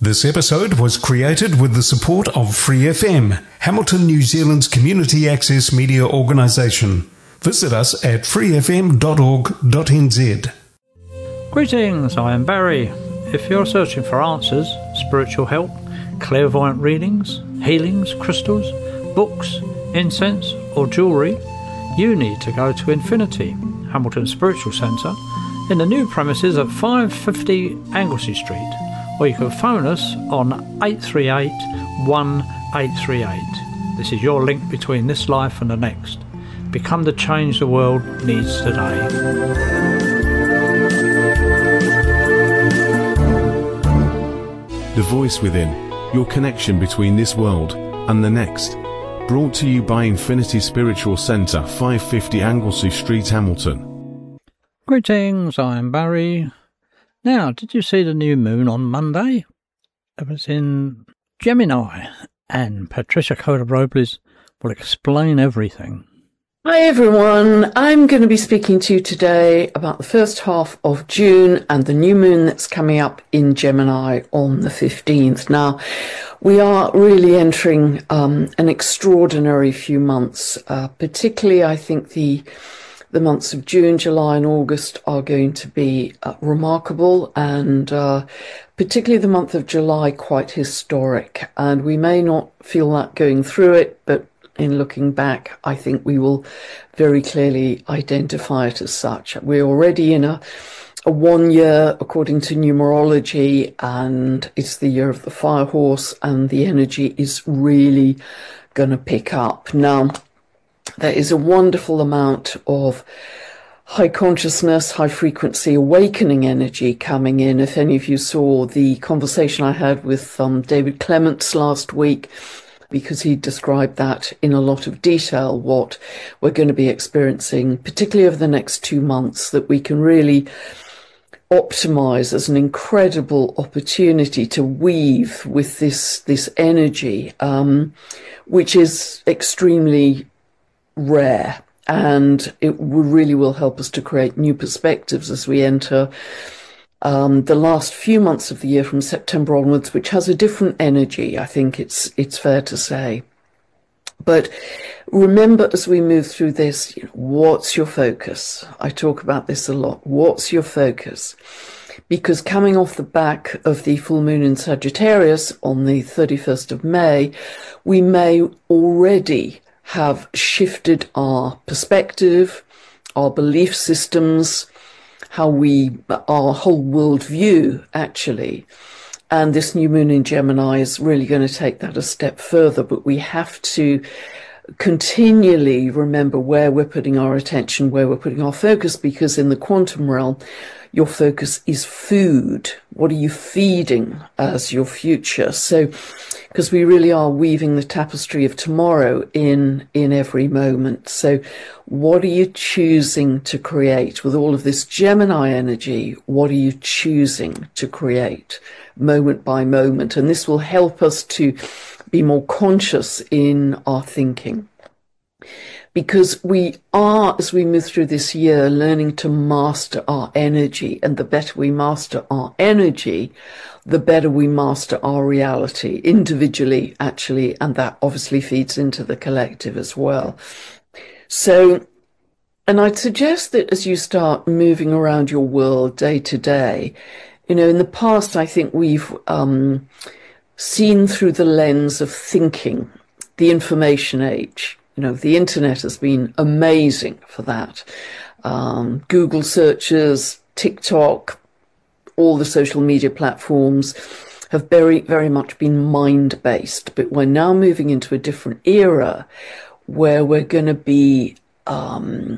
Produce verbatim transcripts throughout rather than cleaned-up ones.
This episode was created with the support of Free F M, Hamilton, New Zealand's community access media organisation. Visit us at free f m dot org dot n z. Greetings, I am Barry. If you're searching for answers, spiritual help, clairvoyant readings, healings, crystals, books, incense or jewellery, you need to go to Infinity, Hamilton Spiritual Centre, in the new premises at five fifty Anglesey Street, or you can phone us on eight three eight, one eight three eight. This is your link between this life and the next. Become the change the world needs today. The Voice Within, your connection between this world and the next. Brought to you by Infinity Spiritual Centre, five fifty Anglesey Street, Hamilton. Greetings, I am Barry. Now, did you see the new moon on Monday? It was in Gemini, and Patricia Coda-Robles will explain everything. Hi everyone, I'm going to be speaking to you today about the first half of June and the new moon that's coming up in Gemini on the fifteenth. Now, we are really entering um, an extraordinary few months, uh, particularly I think the the months of June, July and August are going to be uh, remarkable, and uh, particularly the month of July quite historic, and we may not feel that going through it, but in looking back, I think we will very clearly identify it as such. We're already in a, a one year, according to numerology, and it's the year of the fire horse, and the energy is really going to pick up. Now, there is a wonderful amount of high consciousness, high frequency awakening energy coming in. If any of you saw the conversation I had with um, David Clements last week, because he described that in a lot of detail, what we're going to be experiencing, particularly over the next two months, that we can really optimize as an incredible opportunity to weave with this, this energy, um, which is extremely rare. And it really will help us to create new perspectives as we enter Um, the last few months of the year from September onwards, which has a different energy, I think it's it's fair to say. But remember, as we move through this, you know, what's your focus? I talk about this a lot. What's your focus? Because coming off the back of the full moon in Sagittarius on the thirty-first of May, we may already have shifted our perspective, our belief systems, how we, our whole worldview, actually. And this new moon in Gemini is really going to take that a step further, but we have to continually remember where we're putting our attention, where we're putting our focus, because in the quantum realm, your focus is food. What are you feeding as your future? So, because we really are weaving the tapestry of tomorrow in, in every moment. So what are you choosing to create with all of this Gemini energy? What are you choosing to create moment by moment? And this will help us to be more conscious in our thinking. Because we are, as we move through this year, learning to master our energy. And the better we master our energy, the better we master our reality individually, actually. And that obviously feeds into the collective as well. So, and I'd suggest that as you start moving around your world day to day, you know, in the past, I think we've um, seen through the lens of thinking, the information age. You know, the internet has been amazing for that. Um, Google searches, TikTok, all the social media platforms have very, very much been mind-based. But we're now moving into a different era where we're going to be, um,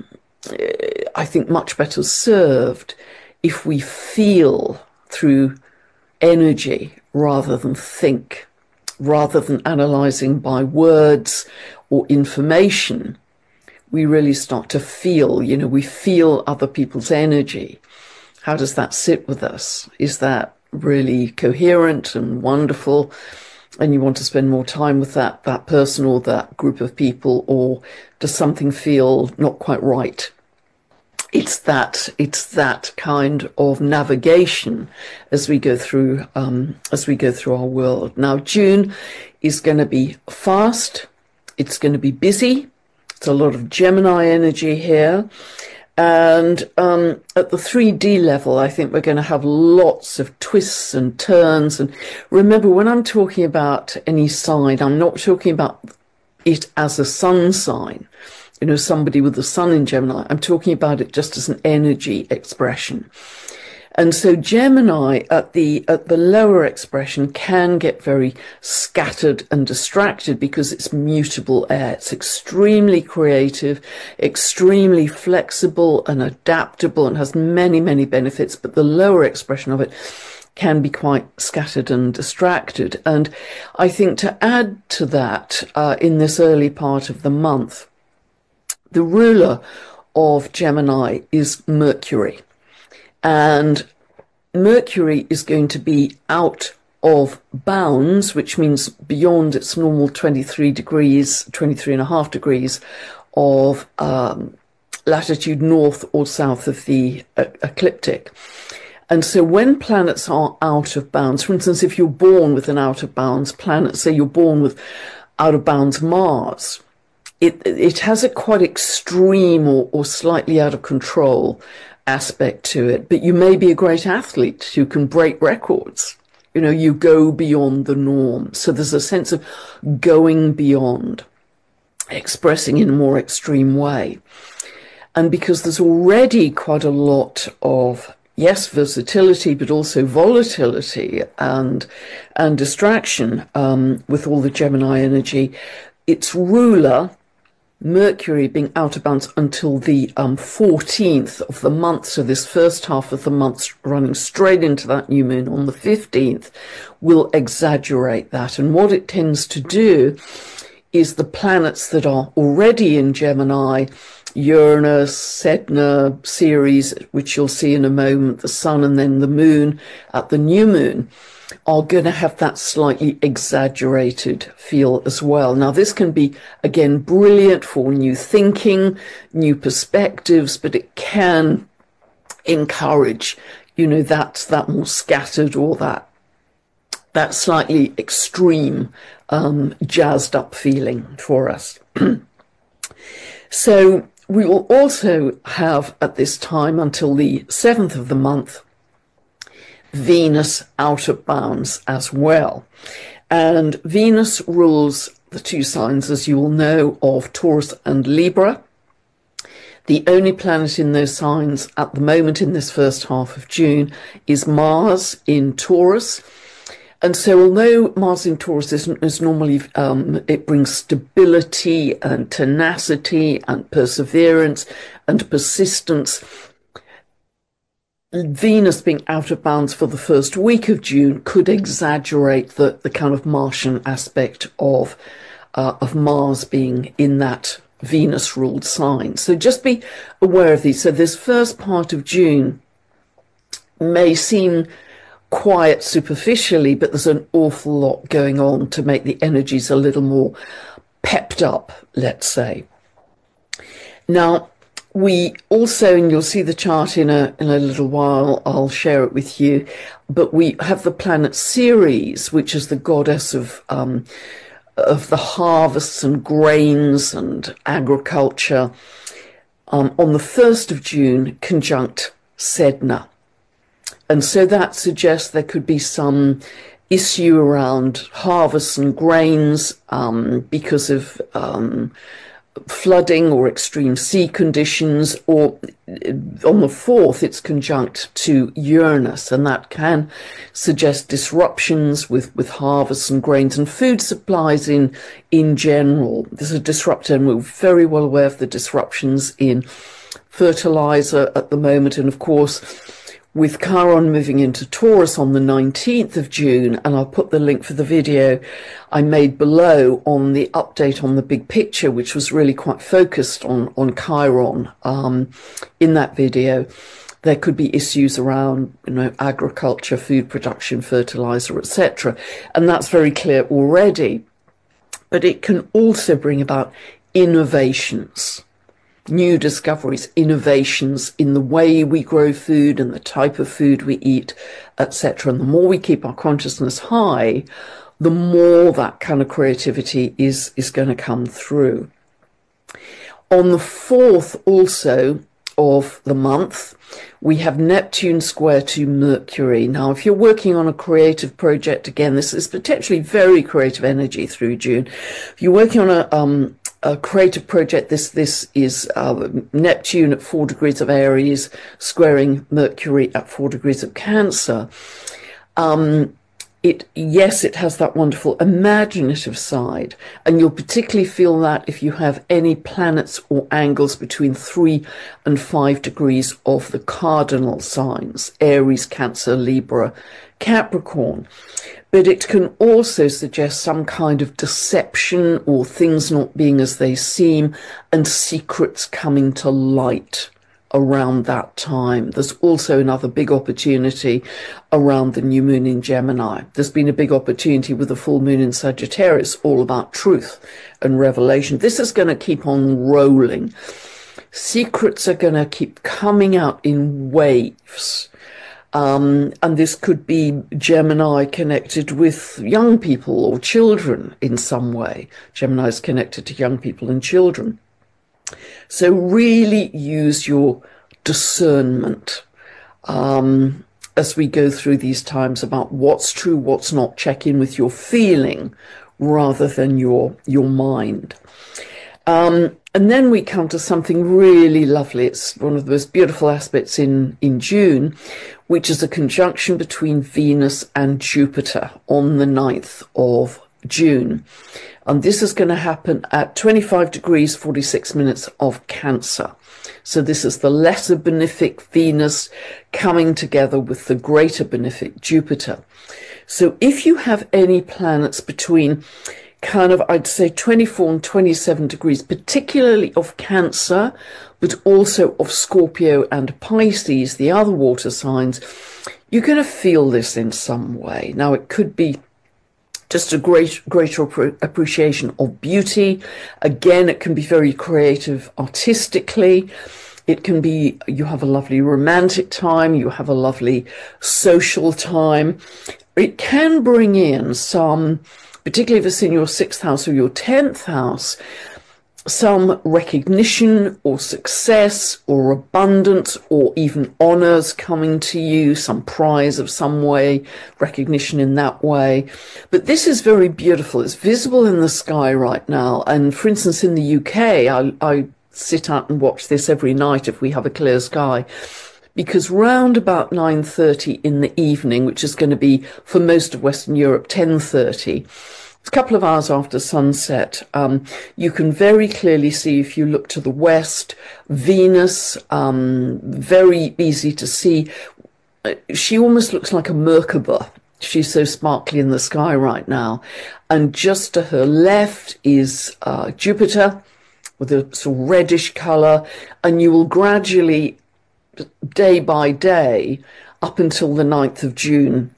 I think, much better served if we feel through energy rather than think, rather than analysing by words or information. We really start to feel, you know, we feel other people's energy. How does that sit with us? Is that really coherent and wonderful? And you want to spend more time with that, that person or that group of people, or does something feel not quite right it's that it's that kind of navigation as we go through um, as we go through our world. Now, June is going to be fast. It's going to be busy. It's a lot of Gemini energy here. And um, at the three D level, I think we're going to have lots of twists and turns. And remember, when I'm talking about any sign, I'm not talking about it as a sun sign, you know, somebody with the sun in Gemini. I'm talking about it just as an energy expression. And so Gemini at the at the lower expression can get very scattered and distracted because it's mutable air. It's extremely creative, extremely flexible and adaptable, and has many, many benefits. But the lower expression of it can be quite scattered and distracted. And I think to add to that, uh, in this early part of the month, the ruler of Gemini is Mercury. And Mercury is going to be out of bounds, which means beyond its normal twenty-three degrees, twenty-three and a half degrees of um, latitude north or south of the uh, ecliptic. And so when planets are out of bounds, for instance, if you're born with an out of bounds planet, say you're born with out of bounds Mars, it, it has a quite extreme or, or slightly out of control aspect to it. But you may be a great athlete who can break records. You know, you go beyond the norm. So there's a sense of going beyond, expressing in a more extreme way. And because there's already quite a lot of, yes, versatility, but also volatility and and distraction um, with all the Gemini energy, its ruler, Mercury, being out of bounds until the um, fourteenth of the month, so this first half of the month running straight into that new moon on the fifteenth, will exaggerate that. And what it tends to do is the planets that are already in Gemini, Uranus, Sedna, Ceres, which you'll see in a moment, the Sun and then the Moon at the new moon, are going to have that slightly exaggerated feel as well. Now, this can be, again, brilliant for new thinking, new perspectives, but it can encourage, you know, that, that more scattered or that, that slightly extreme, um, jazzed up feeling for us. So we will also have at this time until the seventh of the month, Venus out of bounds as well. And Venus rules the two signs, as you will know, of Taurus and Libra. The only planet in those signs at the moment in this first half of June is Mars in Taurus. And so although Mars in Taurus is, is normally, um, it brings stability and tenacity and perseverance and persistence, Venus being out of bounds for the first week of June could exaggerate the, the kind of Martian aspect of, uh, of Mars being in that Venus-ruled sign. So just be aware of these. So this first part of June may seem quiet superficially, but there's an awful lot going on to make the energies a little more pepped up, let's say. Now, we also, and you'll see the chart in a in a little while, I'll share it with you, but we have the planet Ceres, which is the goddess of um, of the harvests and grains and agriculture, um, on the first of June, conjunct Sedna. And so that suggests there could be some issue around harvests and grains um, because of um, flooding or extreme sea conditions, or on the fourth it's conjunct to Uranus, and that can suggest disruptions with with harvests and grains and food supplies in in general. There's a disruptor, and we're very well aware of the disruptions in fertilizer at the moment, and of course with Chiron moving into Taurus on the nineteenth of June, and I'll put the link for the video I made below on the update on the big picture, which was really quite focused on, on Chiron um, in that video. There could be issues around, you know, agriculture, food production, fertilizer, et cetera. And that's very clear already. But it can also bring about innovations. new discoveries, innovations in the way we grow food and the type of food we eat, et cetera. And the more we keep our consciousness high, the more that kind of creativity is, is going to come through. On the fourth also of the month, we have Neptune square to Mercury. Now, if you're working on a creative project, again, this is potentially very creative energy through June. If you're working on a, um, a creative project, this, this is uh, Neptune at four degrees of Aries, squaring Mercury at four degrees of Cancer. Um, It, yes, it has that wonderful imaginative side, and you'll particularly feel that if you have any planets or angles between three and five degrees of the cardinal signs, Aries, Cancer, Libra, Capricorn. But it can also suggest some kind of deception or things not being as they seem and secrets coming to light around that time. There's also another big opportunity around the new moon in Gemini. There's been a big opportunity with the full moon in Sagittarius, all about truth and revelation. This is going to keep on rolling. Secrets are going to keep coming out in waves. Um, and this could be Gemini connected with young people or children in some way. Gemini is connected to young people and children. So really use your discernment um, as we go through these times about what's true, what's not. Check in with your feeling rather than your your mind. Um, and then we come to something really lovely. It's one of the most beautiful aspects in, in June, which is a conjunction between Venus and Jupiter on the ninth of June. And this is going to happen at twenty-five degrees, forty-six minutes of Cancer. So this is the lesser benefic Venus coming together with the greater benefic Jupiter. So if you have any planets between kind of, I'd say twenty-four and twenty-seven degrees, particularly of Cancer, but also of Scorpio and Pisces, the other water signs, you're going to feel this in some way. Now, it could be just a great, greater appreciation of beauty. Again, it can be very creative artistically. It can be, you have a lovely romantic time, you have a lovely social time. It can bring in some, particularly if it's in your sixth house or your tenth house, some recognition or success or abundance or even honors coming to you, some prize of some way, recognition in that way. But this is very beautiful. It's visible in the sky right now. And for instance, in the U K, I, I sit out and watch this every night if we have a clear sky, because round about nine thirty in the evening, which is going to be for most of Western Europe, ten thirty, a couple of hours after sunset, um, you can very clearly see, if you look to the west, Venus, um, very easy to see. She almost looks like a Merkaba. She's so sparkly in the sky right now. And just to her left is uh, Jupiter with a sort of reddish colour. And you will gradually, day by day, up until the ninth of June,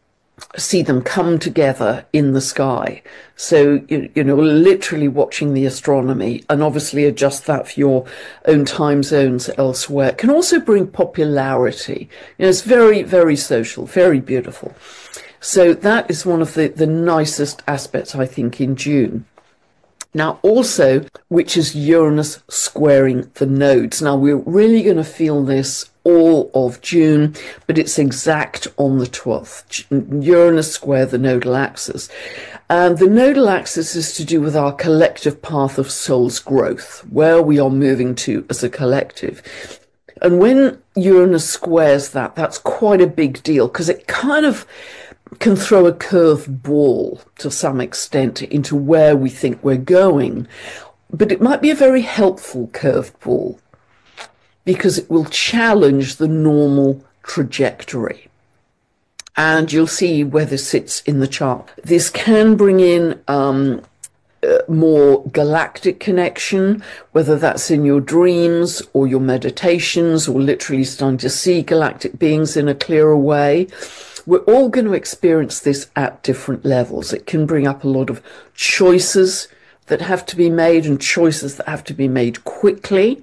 see them come together in the sky. So, you, you know, literally watching the astronomy, and obviously adjust that for your own time zones elsewhere. It can also bring popularity. You know, it's very, very social, very beautiful. So that is one of the, the nicest aspects, I think, in June. Now, also, which is Uranus squaring the nodes. Now, we're really going to feel this all of June, but it's exact on the twelfth. Uranus square the nodal axis. And the nodal axis is to do with our collective path of soul's growth, where we are moving to as a collective. And when Uranus squares that, that's quite a big deal, because it kind of can throw a curved ball to some extent into where we think we're going. But it might be a very helpful curved ball, because it will challenge the normal trajectory. And you'll see where this sits in the chart. This can bring in um, uh, more galactic connection, whether that's in your dreams or your meditations, or literally starting to see galactic beings in a clearer way. We're all going to experience this at different levels. It can bring up a lot of choices that have to be made and choices that have to be made quickly.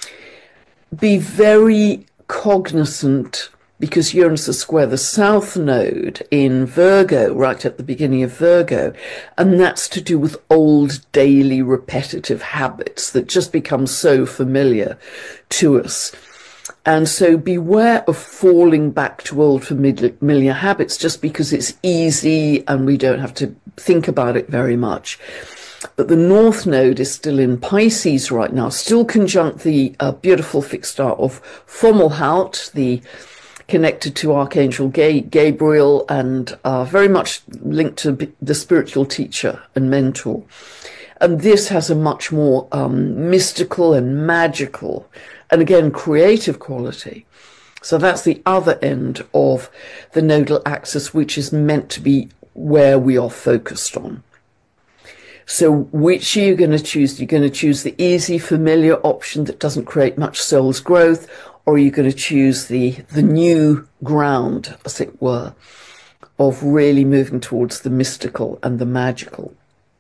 Be very cognizant, because Uranus is square the South Node in Virgo, right at the beginning of Virgo, and that's to do with old daily repetitive habits that just become so familiar to us. And so beware of falling back to old familiar habits just because it's easy and we don't have to think about it very much. But the North Node is still in Pisces right now, still conjunct the uh, beautiful fixed star of Fomalhaut, the connected to Archangel Gabriel, and uh, very much linked to the spiritual teacher and mentor. And this has a much more um, mystical and magical, and again, creative quality. So that's the other end of the nodal axis, which is meant to be where we are focused on. So which are you going to choose? You're going to choose the easy, familiar option that doesn't create much soul's growth, or are you going to choose the, the new ground, as it were, of really moving towards the mystical and the magical?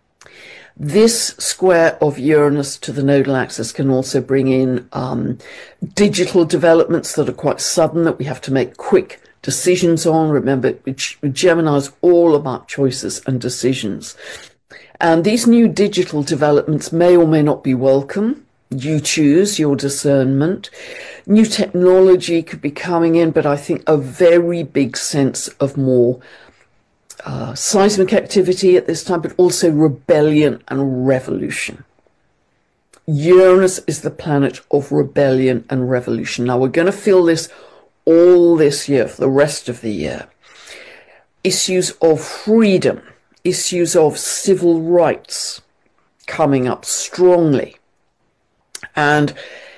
This square of Uranus to the nodal axis can also bring in um, digital developments that are quite sudden, that we have to make quick decisions on. Remember, Gemini is all about choices and decisions. And these new digital developments may or may not be welcome. You choose your discernment. New technology could be coming in, but I think a very big sense of more uh, seismic activity at this time, but also rebellion and revolution. Uranus is the planet of rebellion and revolution. Now, we're going to feel this all this year, for the rest of the year. Issues of freedom, issues of civil rights coming up strongly. And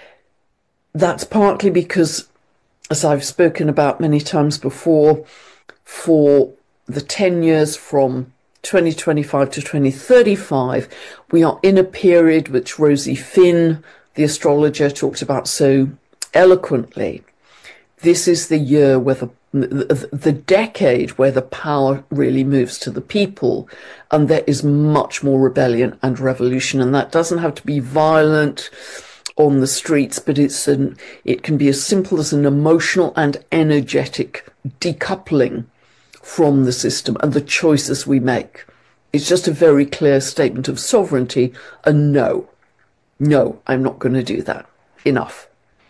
that's partly because, as I've spoken about many times before, for the ten years from twenty twenty-five to twenty thirty-five, we are in a period which Rosie Finn, the astrologer, talked about so eloquently. This is the year where the The, the decade where the power really moves to the people, and there is much more rebellion and revolution, and that doesn't have to be violent on the streets, but it's an it can be as simple as an emotional and energetic decoupling from the system and the choices we make. It's just a very clear statement of sovereignty, and no, no, I'm not going to do that. Enough.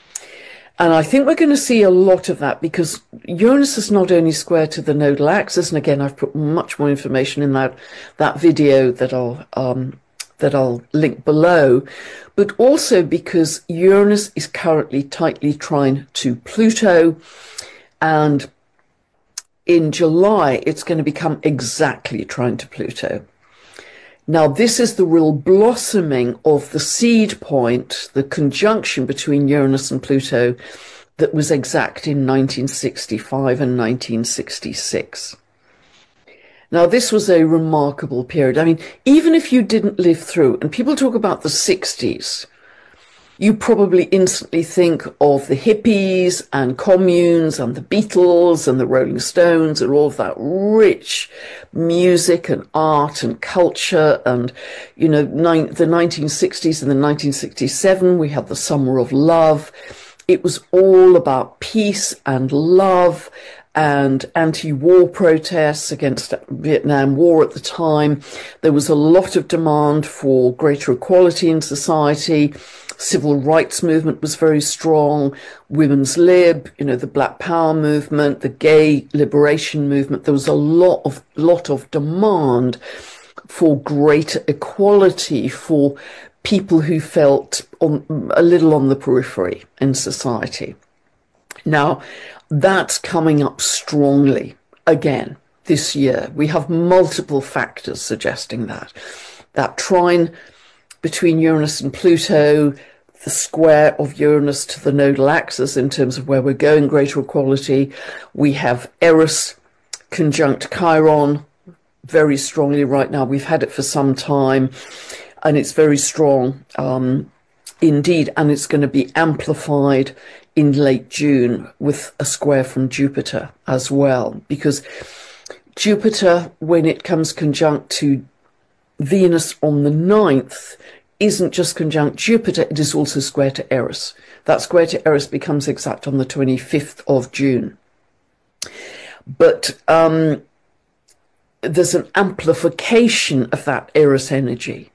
And I think we're going to see a lot of that, because Uranus is not only square to the nodal axis, and again, I've put much more information in that, that video that I'll, um, that I'll link below, but also because Uranus is currently tightly trine to Pluto, and in July, it's going to become exactly trine to Pluto. Now, this is the real blossoming of the seed point, the conjunction between Uranus and Pluto that was exact in nineteen sixty-five and nineteen sixty-six. Now, this was a remarkable period. I mean, even if you didn't live through, and people talk about the sixties, you probably instantly think of the hippies and communes and the Beatles and the Rolling Stones and all of that rich music and art and culture. And, you know, nine, the nineteen sixties and the nineteen sixty-seven, we had the Summer of Love. It was all about peace and love and anti-war protests against Vietnam War at the time. There was a lot of demand for greater equality in society. Civil rights movement was very strong. Women's lib, you know, the Black Power movement, the gay liberation movement. There was a lot of lot of demand for greater equality for people who felt on, a little on the periphery in society. Now, that's coming up strongly again this year. We have multiple factors suggesting that. That trine between Uranus and Pluto, the square of Uranus to the nodal axis in terms of where we're going, greater equality. We have Eris conjunct Chiron very strongly right now. We've had it for some time, and it's very strong um, indeed, and it's going to be amplified in late June with a square from Jupiter as well, because Jupiter, when it comes conjunct to Venus on the ninth isn't just conjunct Jupiter, it is also square to Eris. That square to Eris becomes exact on the twenty-fifth of June. But um, there's an amplification of that Eris energy,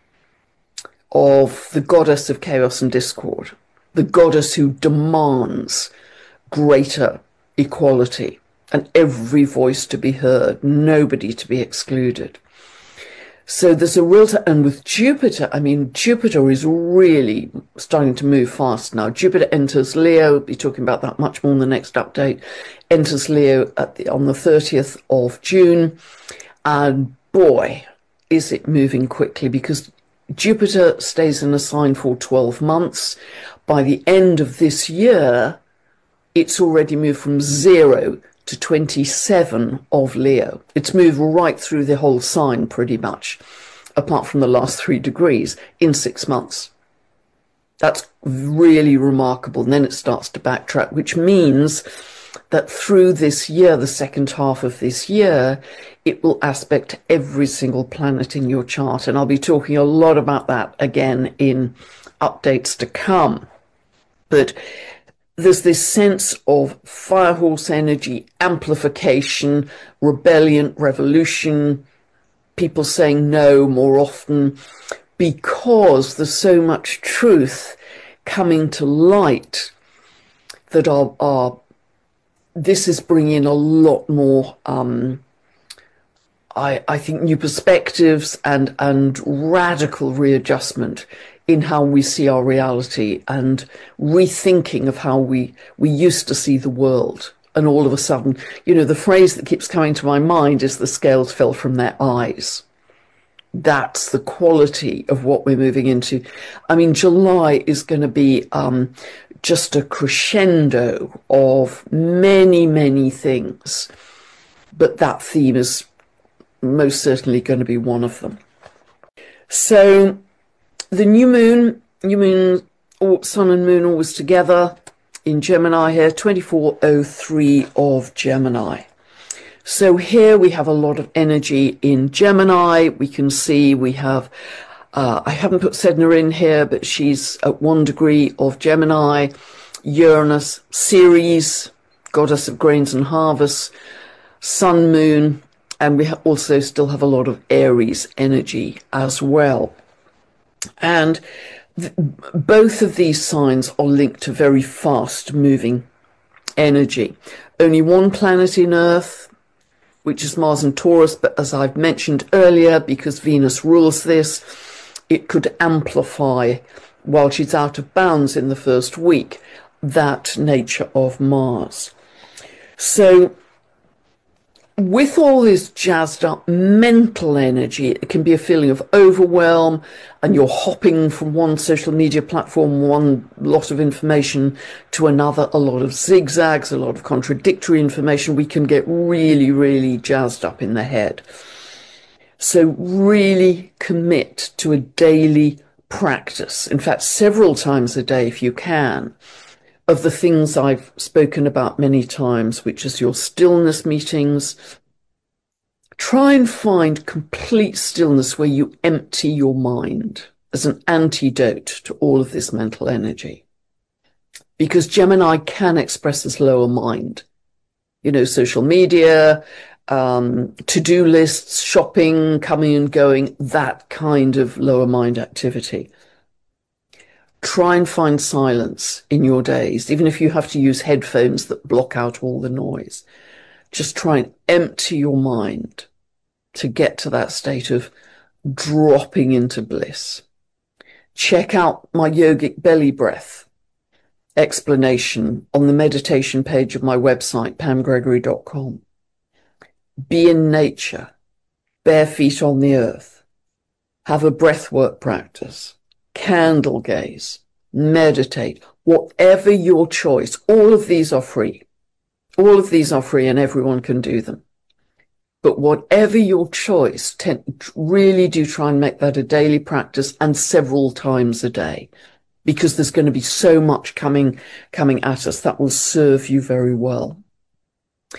of the goddess of chaos and discord, the goddess who demands greater equality and every voice to be heard, nobody to be excluded. So there's a real, t- and with Jupiter, I mean, Jupiter is really starting to move fast now. Jupiter enters Leo, we'll be talking about that much more in the next update, enters Leo at the, on the thirtieth of June. And boy, is it moving quickly, because Jupiter stays in a sign for twelve months. By the end of this year, it's already moved from zero to twenty-seven of Leo. It's moved right through the whole sign pretty much, apart from the last three degrees, in six months. That's really remarkable. And then it starts to backtrack, which means that through this year, the second half of this year, it will aspect every single planet in your chart. And I'll be talking a lot about that again in updates to come. But there's this sense of firehorse energy, amplification, rebellion, revolution, people saying no more often, because there's so much truth coming to light that our, our this is bringing in a lot more, um, I, I think, new perspectives and, and radical readjustment in how we see our reality, and rethinking of how we, we used to see the world. And all of a sudden, you know, the phrase that keeps coming to my mind is the scales fell from their eyes. That's the quality of what we're moving into. I mean, July is going to be um, just a crescendo of many, many things. But that theme is most certainly going to be one of them. So the new moon, new moon, sun and moon always together in Gemini here, twenty-four oh three of Gemini. So here we have a lot of energy in Gemini. We can see we have, uh, I haven't put Sedna in here, but she's at one degree of Gemini. Uranus, Ceres, goddess of grains and harvests, sun, moon, and we also still have a lot of Aries energy as well. And th- both of these signs are linked to very fast moving energy. Only one planet in Earth, which is Mars and Taurus, but as I've mentioned earlier, because Venus rules this, it could amplify, while she's out of bounds in the first week, that nature of Mars. So with all this jazzed up mental energy, it can be a feeling of overwhelm, and you're hopping from one social media platform, one lot of information to another, a lot of zigzags, a lot of contradictory information. We can get really, really jazzed up in the head. So really commit to a daily practice, in fact, several times a day if you can, of the things I've spoken about many times, which is your stillness meetings. Try and find complete stillness where you empty your mind as an antidote to all of this mental energy. Because Gemini can express as lower mind. You know, social media, um, to-do lists, shopping, coming and going, that kind of lower mind activity. Try and find silence in your days, even if you have to use headphones that block out all the noise. Just try and empty your mind to get to that state of dropping into bliss. Check out my yogic belly breath explanation on the meditation page of my website, pam gregory dot com. Be in nature, bare feet on the earth. Have a breathwork practice. Candle gaze, meditate, whatever your choice. All of these are free. All of these are free and everyone can do them. But whatever your choice, really do try and make that a daily practice and several times a day, because there's going to be so much coming, coming at us that will serve you very well.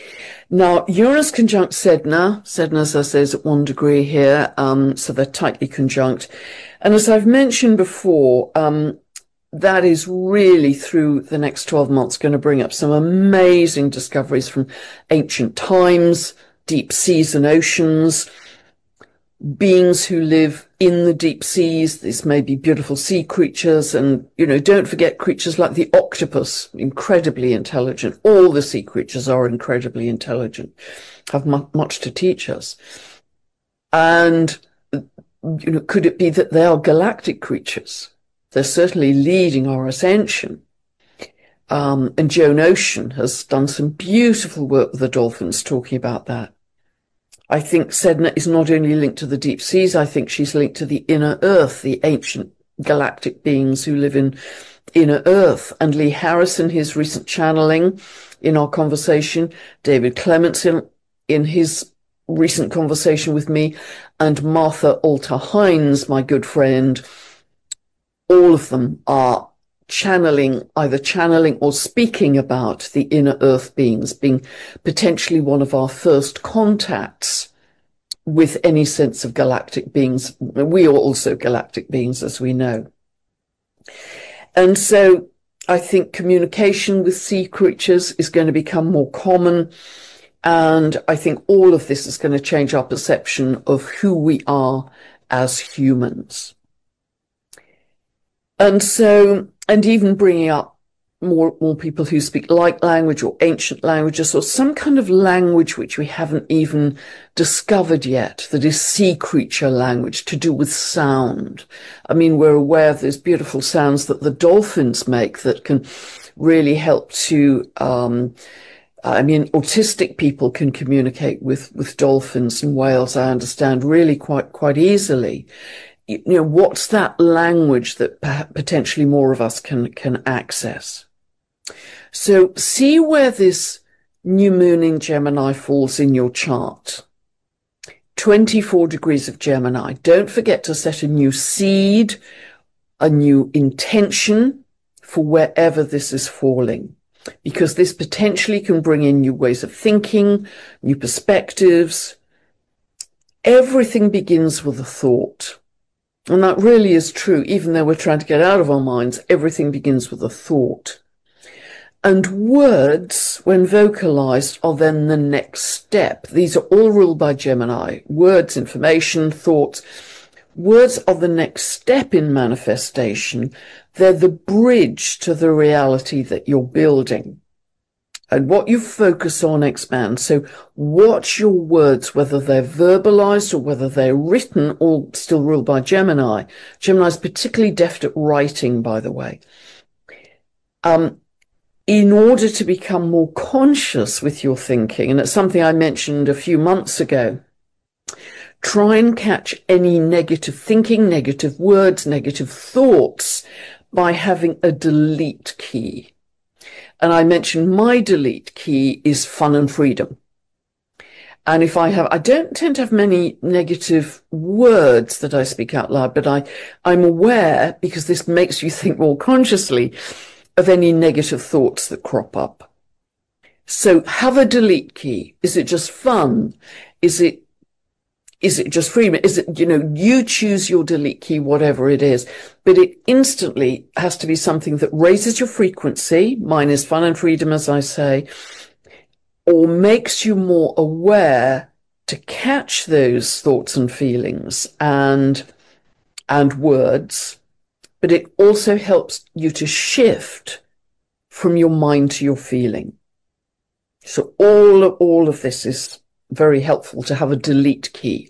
Now, Uranus conjunct Sedna. Sedna, as I say, is at one degree here, um, so they're tightly conjunct. And as I've mentioned before, um, that is really through the next twelve months going to bring up some amazing discoveries from ancient times, deep seas and oceans, beings who live in the deep seas. These may be beautiful sea creatures, and, you know, don't forget creatures like the octopus, incredibly intelligent. All the sea creatures are incredibly intelligent, have mu- much to teach us. And, you know, could it be that they are galactic creatures? They're certainly leading our ascension. Um, and Joan Ocean has done some beautiful work with the dolphins talking about that. I think Sedna is not only linked to the deep seas, I think she's linked to the inner earth, the ancient galactic beings who live in inner earth. And Lee Harris in his recent channeling in our conversation, David Clements in, in his recent conversation with me, and Martha Alter Hines, my good friend, all of them are channeling, either channeling or speaking about the inner earth beings being potentially one of our first contacts with any sense of galactic beings. We are also galactic beings, as we know. And so I think communication with sea creatures is going to become more common. And I think all of this is going to change our perception of who we are as humans. And so, and even bringing up more, more people who speak light language or ancient languages, or some kind of language which we haven't even discovered yet, that is sea creature language to do with sound. I mean, we're aware of those beautiful sounds that the dolphins make that can really help to, um, I mean, autistic people can communicate with, with dolphins and whales, I understand, really quite, quite easily. You know, what's that language that potentially more of us can, can access? So see where this new moon in Gemini falls in your chart. twenty-four degrees of Gemini. Don't forget to set a new seed, a new intention for wherever this is falling, because this potentially can bring in new ways of thinking, new perspectives. Everything begins with a thought. And that really is true. Even though we're trying to get out of our minds, everything begins with a thought. And words, when vocalized, are then the next step. These are all ruled by Gemini. Words, information, thoughts. Words are the next step in manifestation. They're the bridge to the reality that you're building. And what you focus on expands. So watch your words, whether they're verbalized or whether they're written, all still ruled by Gemini. Gemini is particularly deft at writing, by the way. Um, in order to become more conscious with your thinking, and it's something I mentioned a few months ago, try and catch any negative thinking, negative words, negative thoughts by having a delete key. And I mentioned my delete key is fun and freedom. And if I have, I don't tend to have many negative words that I speak out loud, but I, I'm aware, because this makes you think more consciously, of any negative thoughts that crop up. So have a delete key. Is it just fun? Is it, is it just freedom? Is it, you know, you choose your delete key, whatever it is, but it instantly has to be something that raises your frequency. Mine is fun and freedom, as I say, or makes you more aware to catch those thoughts and feelings and, and words. But it also helps you to shift from your mind to your feeling. So all, all of this is very helpful to have a delete key.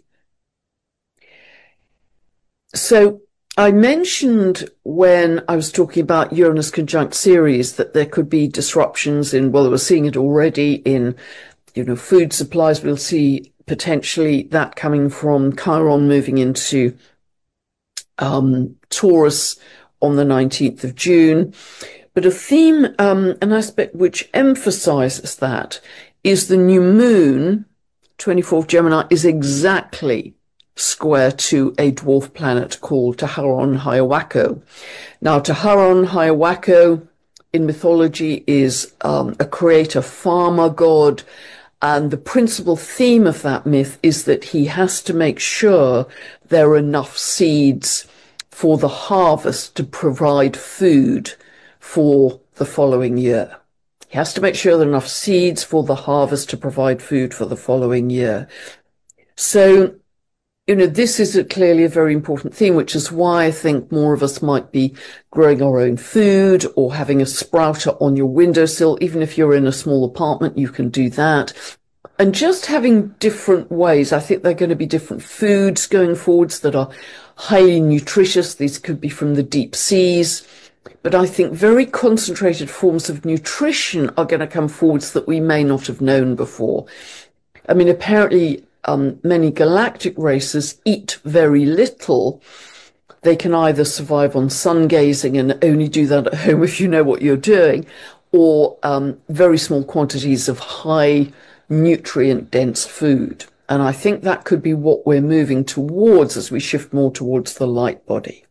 So I mentioned when I was talking about Uranus conjunct Ceres that there could be disruptions in, well, we're seeing it already in, you know, food supplies. We'll see potentially that coming from Chiron moving into um, Taurus on the nineteenth of June. But a theme, um, an aspect which emphasizes that is the new moon, twenty-fourth Gemini, is exactly square to a dwarf planet called Taharon Hayawako. Now, Taharon Hayawako in mythology is um, a creator farmer god, And the principal theme of that myth is that he has to make sure there are enough seeds for the harvest to provide food for the following year. He has to make sure there are enough seeds for the harvest to provide food for the following year. So, you know, this is a, clearly a very important theme, which is why I think more of us might be growing our own food or having a sprouter on your windowsill. Even if you're in a small apartment, you can do that. And just having different ways. I think there are going to be different foods going forwards that are highly nutritious. These could be from the deep seas. But I think very concentrated forms of nutrition are going to come forwards that we may not have known before. I mean, apparently, Um, many galactic races eat very little. They can either survive on sun gazing and only do that at home if you know what you're doing, or um, very small quantities of high nutrient dense food. And I think that could be what we're moving towards as we shift more towards the light body.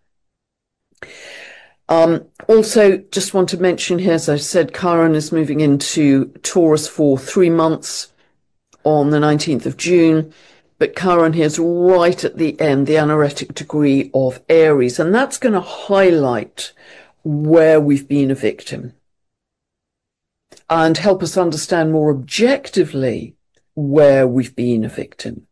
Um, also, just want to mention here, as I said, Chiron is moving into Taurus for three months on the nineteenth of June, but Chiron here is right at the end, the anaretic degree of Aries, and that's going to highlight where we've been a victim and help us understand more objectively where we've been a victim.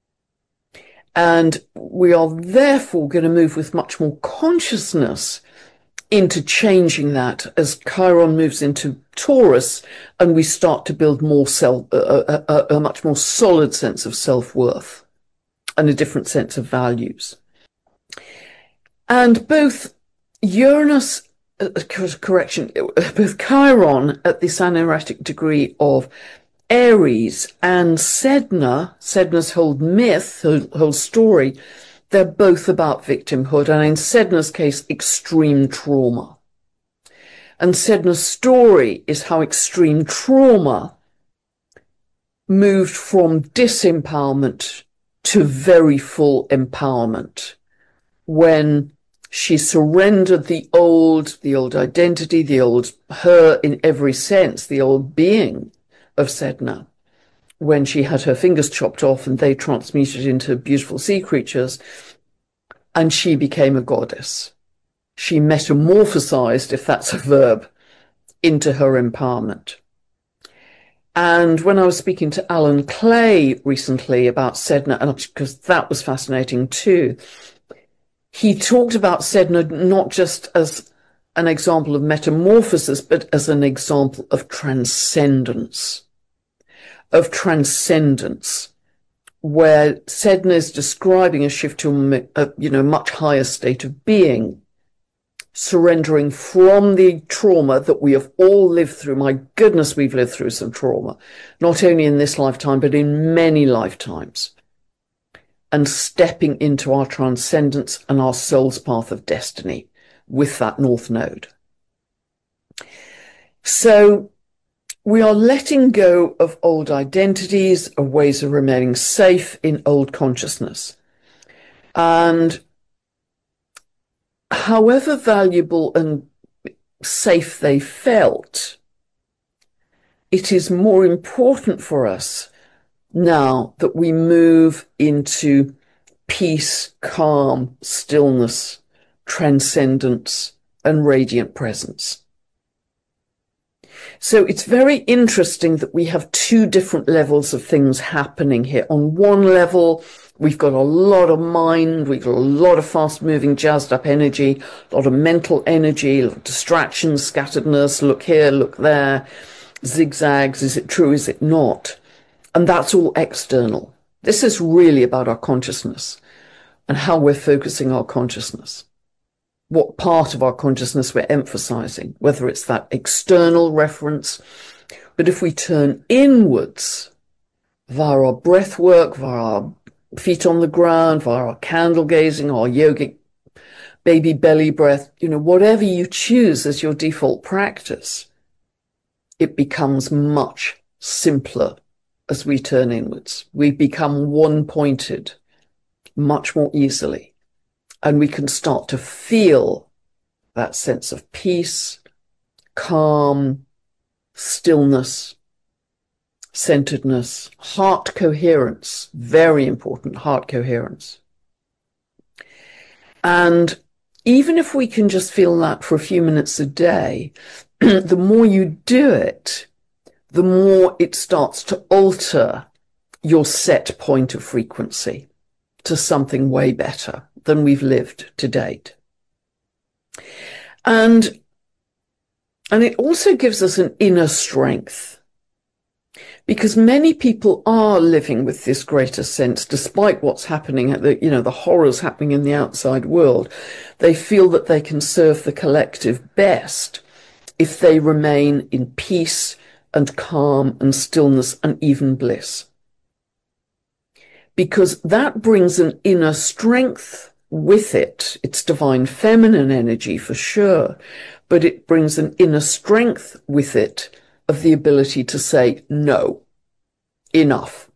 And we are therefore going to move with much more consciousness into changing that as Chiron moves into Taurus and we start to build more self, a, a, a much more solid sense of self-worth and a different sense of values. And both Uranus, uh, correction, both Chiron at this anaretic degree of Aries and Sedna, Sedna's whole myth, her whole story, they're both about victimhood, and in Sedna's case, extreme trauma. And Sedna's story is how extreme trauma moved from disempowerment to very full empowerment when she surrendered the old, the old identity, the old her in every sense, the old being of Sedna, when she had her fingers chopped off and they transmuted into beautiful sea creatures, and she became a goddess. She metamorphosized, if that's a verb, into her empowerment. And when I was speaking to Alan Clay recently about Sedna, and because that was fascinating too, he talked about Sedna not just as an example of metamorphosis, but as an example of transcendence. of transcendence, where Sedna is describing a shift to a, a you know, much higher state of being, surrendering from the trauma that we have all lived through. My goodness, we've lived through some trauma, not only in this lifetime, but in many lifetimes, and stepping into our transcendence and our soul's path of destiny with that North Node. So, we are letting go of old identities, of ways of remaining safe in old consciousness. And however valuable and safe they felt, it is more important for us now that we move into peace, calm, stillness, transcendence, and radiant presence. So it's very interesting that we have two different levels of things happening here. On one level, we've got a lot of mind, we've got a lot of fast-moving, jazzed-up energy, a lot of mental energy, a lot of distractions, scatteredness, look here, look there, zigzags, is it true, is it not? And that's all external. This is really about our consciousness and how we're focusing our consciousness. What part of our consciousness we're emphasizing, whether it's that external reference. But if we turn inwards via our breath work, via our feet on the ground, via our candle gazing, our yogic baby belly breath, you know, whatever you choose as your default practice, it becomes much simpler as we turn inwards. We become one-pointed much more easily. And we can start to feel that sense of peace, calm, stillness, centeredness, heart coherence, very important, heart coherence. And even if we can just feel that for a few minutes a day, the more you do it, the more it starts to alter your set point of frequency to something way better than we've lived to date. And, and it also gives us an inner strength, because many people are living with this greater sense, despite what's happening at the, you know, the horrors happening in the outside world. They feel that they can serve the collective best if they remain in peace and calm and stillness and even bliss. Because that brings an inner strength with it. It's divine feminine energy for sure, but it brings an inner strength with it of the ability to say, no, enough.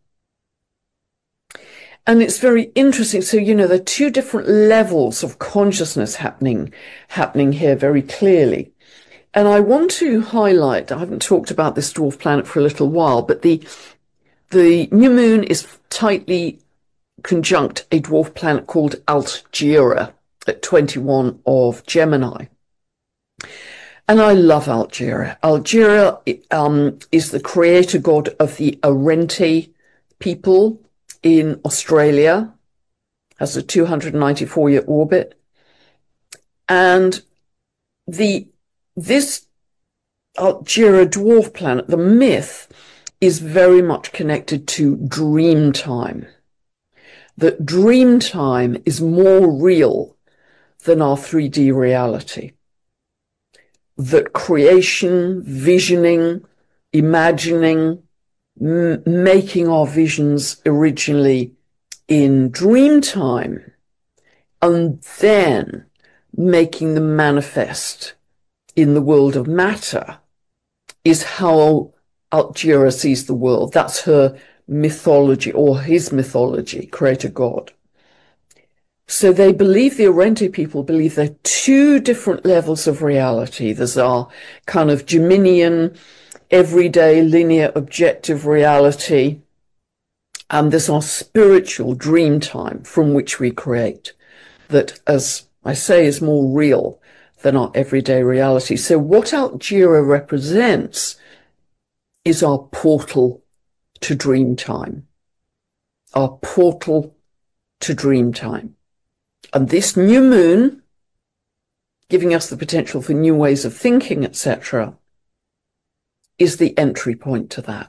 And it's very interesting. So, you know, there are two different levels of consciousness happening, happening here very clearly. And I want to highlight, I haven't talked about this dwarf planet for a little while, but the, the new moon is tightly conjunct a dwarf planet called Altgira at twenty-one of Gemini. And I love Altgira. Altgira um, is the creator god of the Arrente people in Australia, has a two hundred ninety-four year orbit. And the this Altgira dwarf planet, the myth, is very much connected to dream time. That dream time is more real than our three D reality. That creation, visioning, imagining, m- making our visions originally in dream time, and then making them manifest in the world of matter, is how Altgira sees the world. That's her mythology, or his mythology, creator god. So they believe, the Arrente people believe, there are two different levels of reality. There's our kind of Geminian, everyday, linear, objective reality, and there's our spiritual dream time from which we create, that, as I say, is more real than our everyday reality. So what Altgira represents is our portal to dream time, our portal to dream time. And this new moon, giving us the potential for new ways of thinking, et cetera, is the entry point to that.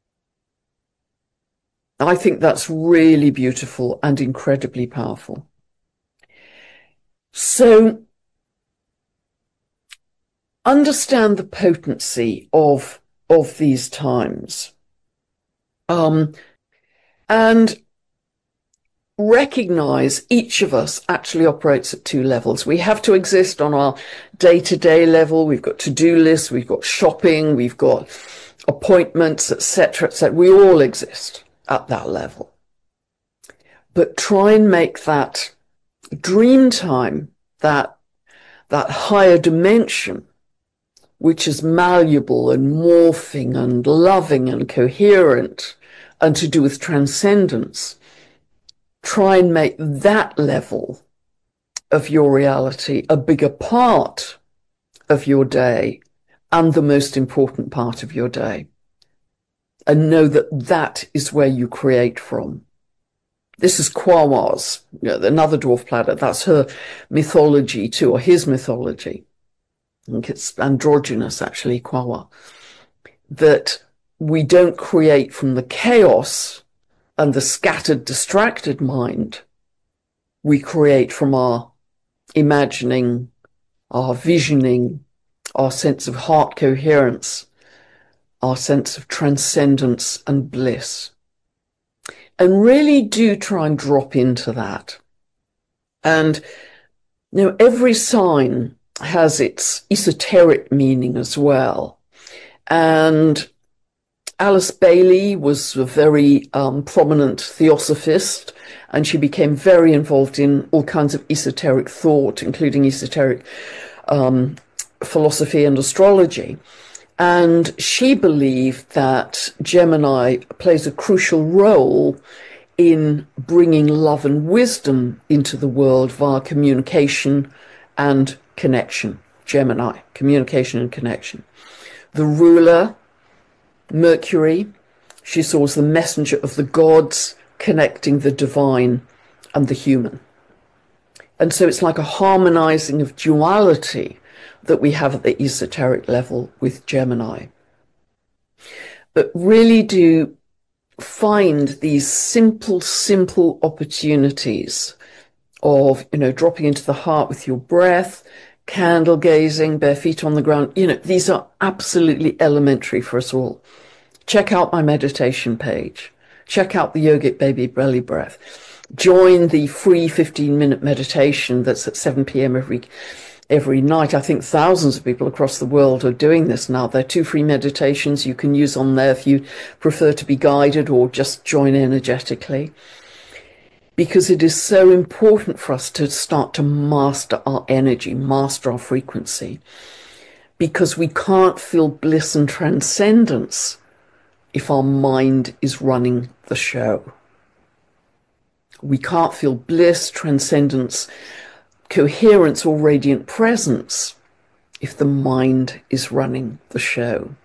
I think that's really beautiful and incredibly powerful. So understand the potency of, of these times. Um, and recognize each of us actually operates at two levels. We have to exist on our day-to-day level. We've got to-do lists, we've got shopping, we've got appointments, et cetera, et cetera. We all exist at that level. But try and make that dream time, that, that higher dimension, which is malleable and morphing and loving and coherent and to do with transcendence. Try and make that level of your reality a bigger part of your day and the most important part of your day. And know that that is where you create from. This is Kwawa's, you know, another dwarf planet. That's her mythology too, or his mythology. I think it's androgynous, actually, Kwawa. That we don't create from the chaos and the scattered, distracted mind. We create from our imagining, our visioning, our sense of heart coherence, our sense of transcendence and bliss. And really do try and drop into that. And, you know, every sign has its esoteric meaning as well. And Alice Bailey was a very um, prominent theosophist, and she became very involved in all kinds of esoteric thought, including esoteric um, philosophy and astrology. And she believed that Gemini plays a crucial role in bringing love and wisdom into the world via communication and connection. Gemini, communication and connection. The ruler, Mercury, she saw as the messenger of the gods, connecting the divine and the human. And so it's like a harmonizing of duality that we have at the esoteric level with Gemini. But really do find these simple, simple opportunities of, you know, dropping into the heart with your breath, candle gazing, bare feet on the ground. You know, these are absolutely elementary for us all. Check out my meditation page. Check out the Yogic Baby Belly Breath. Join the free fifteen minute meditation that's at seven p.m. every every night. I think thousands of people across the world are doing this now. There are two free meditations you can use on there if you prefer to be guided or just join energetically. Because it is so important for us to start to master our energy, master our frequency. Because we can't feel bliss and transcendence if our mind is running the show. We can't feel bliss, transcendence, coherence, or radiant presence if the mind is running the show.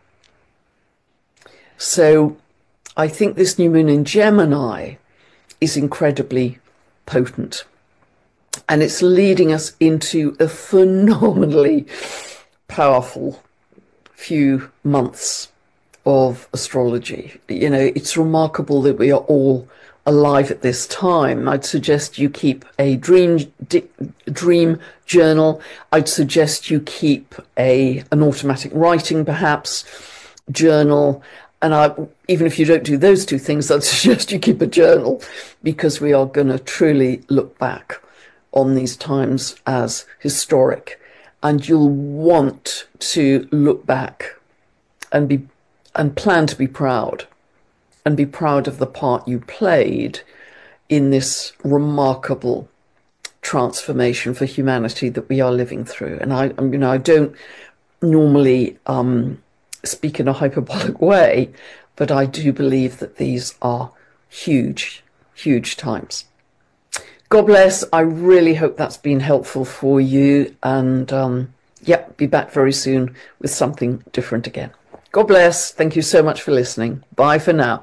So I think this new moon in Gemini is incredibly potent. And it's leading us into a phenomenally powerful few months of astrology. You know, it's remarkable that we are all alive at this time. I'd suggest you keep a dream di- dream journal. I'd suggest you keep a an automatic writing, perhaps, journal. And I, even if you don't do those two things, I'd suggest you keep a journal, because we are going to truly look back on these times as historic. And you'll want to look back and be and plan to be proud. And be proud of the part you played in this remarkable transformation for humanity that we are living through. And I, you know, I don't normally um, speak in a hyperbolic way, but I do believe that these are huge, huge times. God bless. I really hope that's been helpful for you. And um, yeah, be back very soon with something different again. God bless. Thank you so much for listening. Bye for now.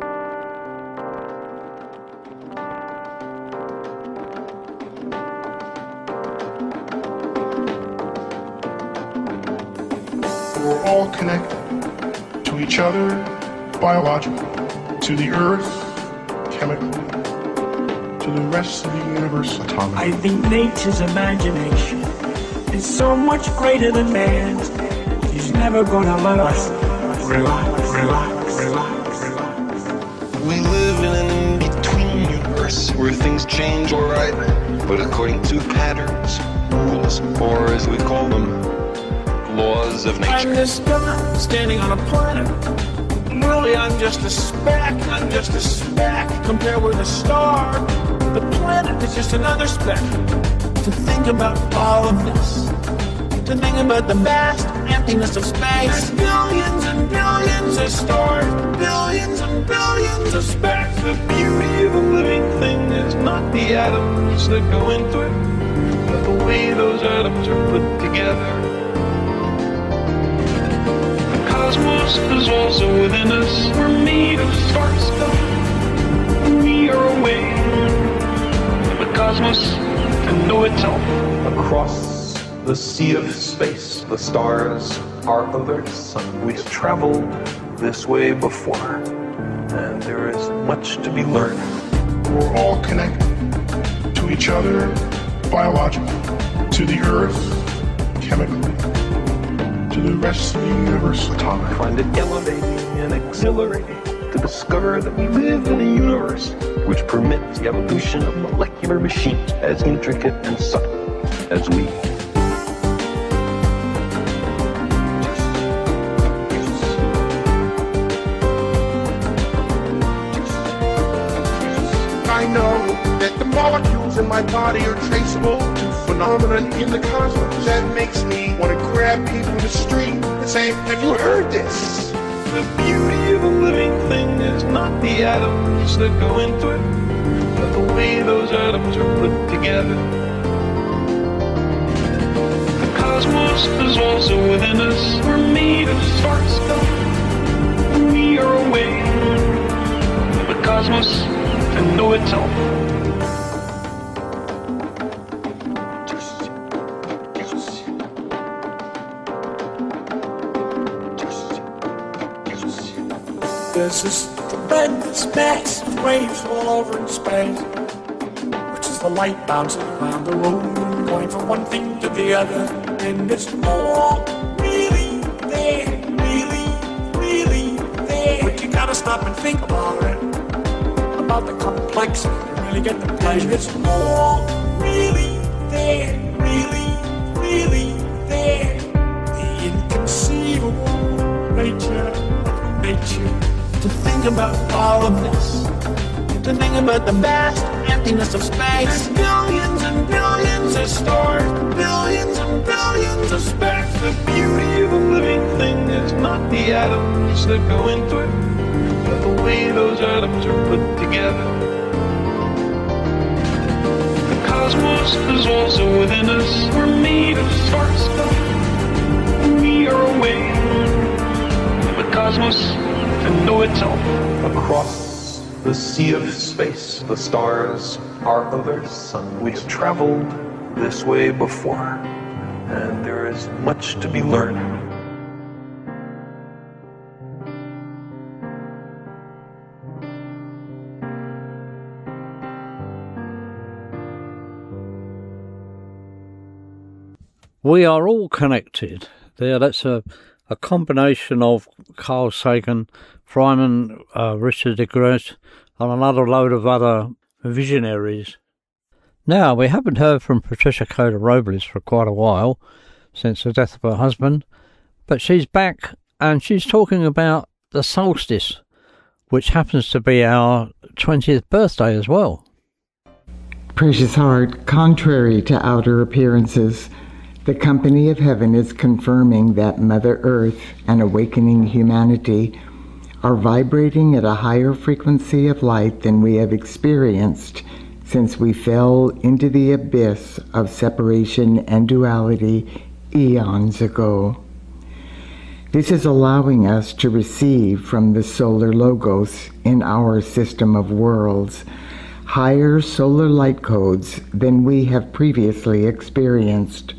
We're all connected to each other biologically, to the earth chemically, to the rest of the universe atomically. I think nature's imagination is so much greater than man's. He's never gonna let us relax, relax, relax, relax. We live in an in-between universe where things change alright, but according to patterns, rules, or as we call them, laws of nature. I'm this guy standing on a planet. Really, I'm just a speck, I'm just a speck compared with a star. The planet is just another speck. To think about all of this, to think about the vast emptiness of space. There's billions and billions of stars, billions and billions of specks. The beauty of a living thing is not the atoms that go into it, but the way those atoms are put together. The cosmos is also within us. We're made of star stuff, and we are a way for the cosmos to know itself. Across the sea of space, the stars are alerts. We have traveled this way before, and there is much to be learned. We're all connected to each other biologically, to the earth chemically, to the rest of the universe atomically. I find it elevating and exhilarating to discover that we live in a universe which permits the evolution of molecular machines as intricate and subtle as we. I know that the molecules in my body are traceable to phenomenon in the cosmos that makes me want to grab people in the street and say, have you heard this? The beauty of a living thing is not the atoms that go into it, but the way those atoms are put together. The cosmos is also within us. We're made of spark stuff. We are a way for the cosmos to know itself. There's this tremendous mass of waves all over in space, which is the light bouncing around the room, going from one thing to the other. And it's all really there, really, really there. But you gotta stop and think about it, about the complexity, to really get the pleasure. It's all really there, really, really there. The inconceivable nature of nature. To think about all of this, to think about the vast emptiness of space. There's billions and billions of stars, billions and billions of specks. The beauty of a living thing is not the atoms that go into it, but the way those atoms are put together. The cosmos is also within us. We're made of spark stuff. We are a way for the cosmos to know itself. Across the sea of space, the stars are other sun. We've traveled this way before, and there is much to be learned. We are all connected. There, that's a a combination of Carl Sagan, Feynman, uh, Richard de Groot, and another load of other visionaries. Now, we haven't heard from Patricia Coda-Robles for quite a while, since the death of her husband, but she's back and she's talking about the solstice, which happens to be our twentieth birthday as well. Precious heart, contrary to outer appearances, the company of heaven is confirming that Mother Earth and awakening humanity are vibrating at a higher frequency of light than we have experienced since we fell into the abyss of separation and duality eons ago. This is allowing us to receive from the solar logos in our system of worlds higher solar light codes than we have previously experienced.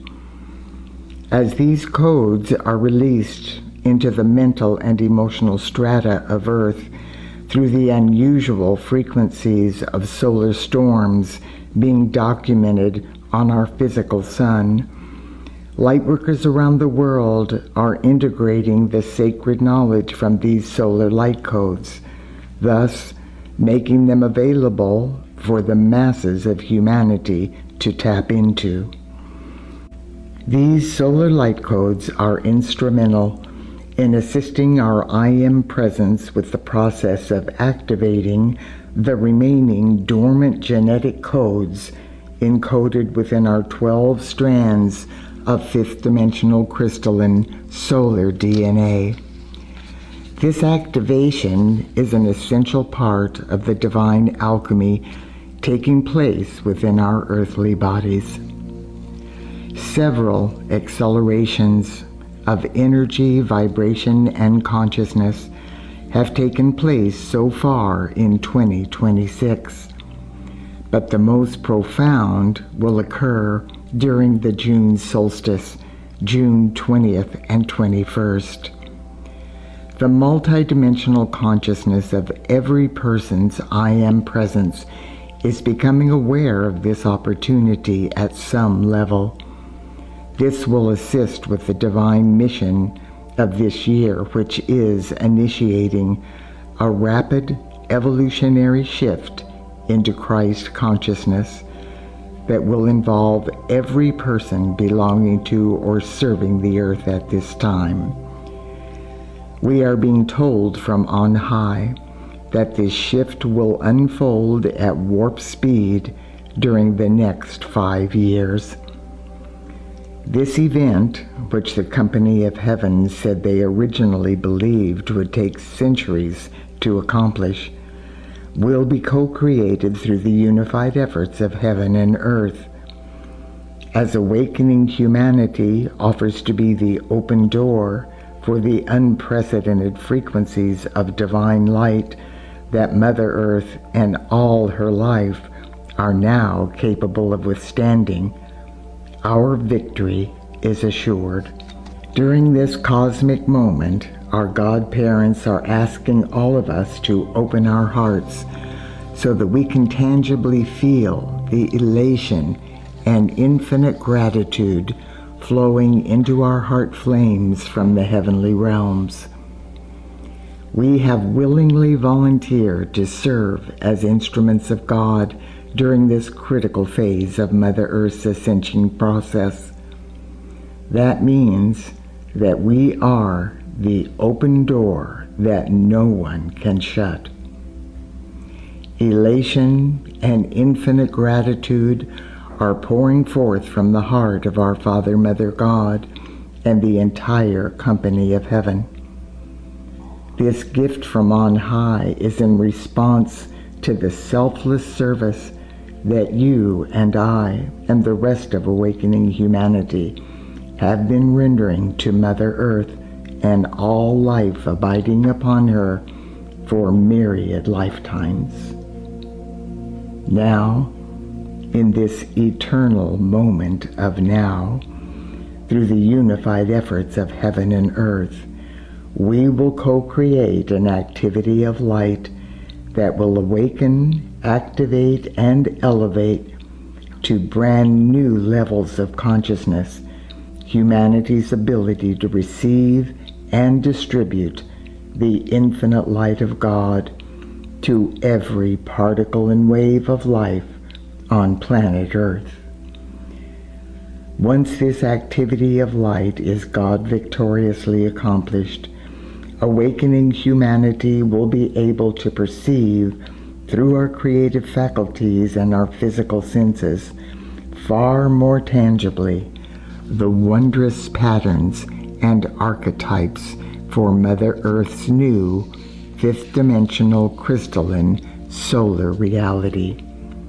As these codes are released into the mental and emotional strata of Earth through the unusual frequencies of solar storms being documented on our physical sun, lightworkers around the world are integrating the sacred knowledge from these solar light codes, thus making them available for the masses of humanity to tap into. These solar light codes are instrumental in assisting our I Am presence with the process of activating the remaining dormant genetic codes encoded within our twelve strands of fifth-dimensional crystalline solar D N A. This activation is an essential part of the divine alchemy taking place within our earthly bodies. Several accelerations of energy, vibration, and consciousness have taken place so far in twenty twenty-six, but the most profound will occur during the June solstice, June twentieth and twenty-first. The multidimensional consciousness of every person's I Am presence is becoming aware of this opportunity at some level. This will assist with the divine mission of this year, which is initiating a rapid evolutionary shift into Christ consciousness that will involve every person belonging to or serving the earth at this time. We are being told from on high that this shift will unfold at warp speed during the next five years. This event, which the Company of Heaven said they originally believed would take centuries to accomplish, will be co-created through the unified efforts of heaven and earth. As awakening humanity offers to be the open door for the unprecedented frequencies of divine light that Mother Earth and all her life are now capable of withstanding, our victory is assured. During this cosmic moment, our godparents are asking all of us to open our hearts so that we can tangibly feel the elation and infinite gratitude flowing into our heart flames from the heavenly realms. We have willingly volunteered to serve as instruments of God during this critical phase of Mother Earth's ascension process. That means that we are the open door that no one can shut. Elation and infinite gratitude are pouring forth from the heart of our Father, Mother God, and the entire Company of Heaven. This gift from on high is in response to the selfless service that you and I and the rest of awakening humanity have been rendering to Mother Earth and all life abiding upon her for myriad lifetimes. Now, in this eternal moment of now, through the unified efforts of heaven and earth, we will co-create an activity of light that will awaken, activate, and elevate to brand new levels of consciousness humanity's ability to receive and distribute the infinite light of God to every particle and wave of life on planet Earth. Once this activity of light is God victoriously accomplished, awakening humanity will be able to perceive through our creative faculties and our physical senses far more tangibly the wondrous patterns and archetypes for Mother Earth's new fifth-dimensional crystalline solar reality.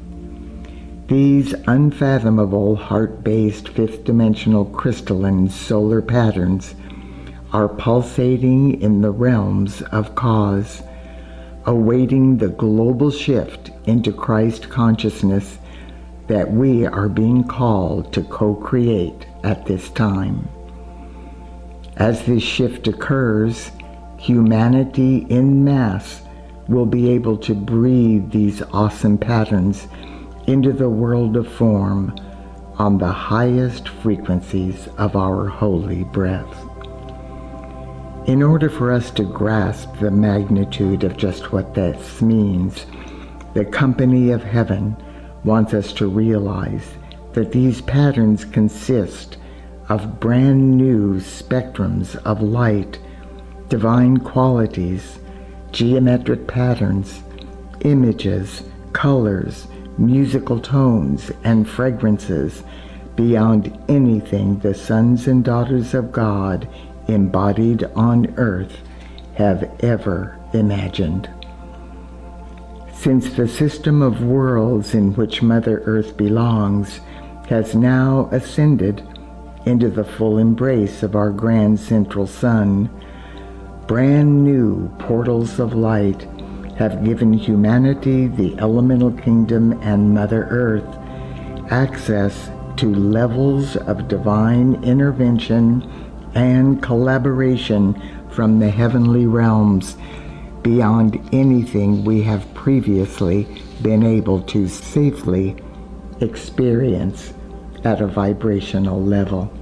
These unfathomable heart-based fifth-dimensional crystalline solar patterns are pulsating in the realms of cause, awaiting the global shift into Christ consciousness that we are being called to co-create at this time. As this shift occurs, humanity en masse will be able to breathe these awesome patterns into the world of form on the highest frequencies of our holy breath. In order for us to grasp the magnitude of just what this means, the Company of Heaven wants us to realize that these patterns consist of brand new spectrums of light, divine qualities, geometric patterns, images, colors, musical tones, and fragrances beyond anything the sons and daughters of God embodied on earth have ever imagined. Since the system of worlds in which Mother Earth belongs has now ascended into the full embrace of our grand central sun, brand new portals of light have given humanity, the elemental kingdom, and Mother Earth access to levels of divine intervention and collaboration from the heavenly realms beyond anything we have previously been able to safely experience at a vibrational level.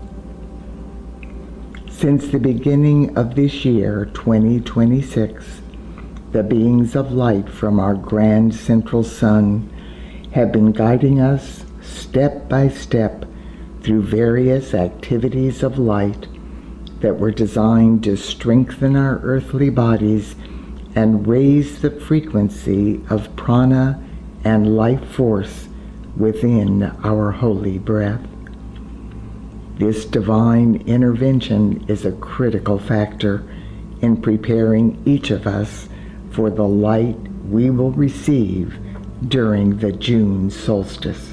Since the beginning of this year, twenty twenty-six, the beings of light from our grand central sun have been guiding us step by step through various activities of light that were designed to strengthen our earthly bodies and raise the frequency of prana and life force within our holy breath. This divine intervention is a critical factor in preparing each of us for the light we will receive during the June solstice.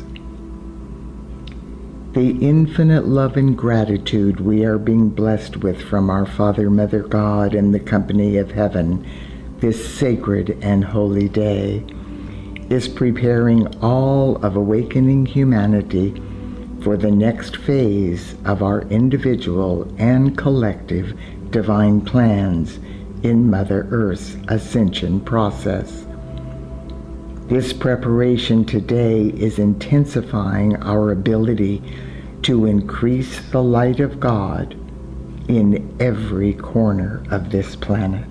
The infinite love and gratitude we are being blessed with from our Father, Mother God, and the company of heaven this sacred and holy day is preparing all of awakening humanity for the next phase of our individual and collective divine plans in Mother Earth's ascension process. This preparation today is intensifying our ability to increase the light of God in every corner of this planet.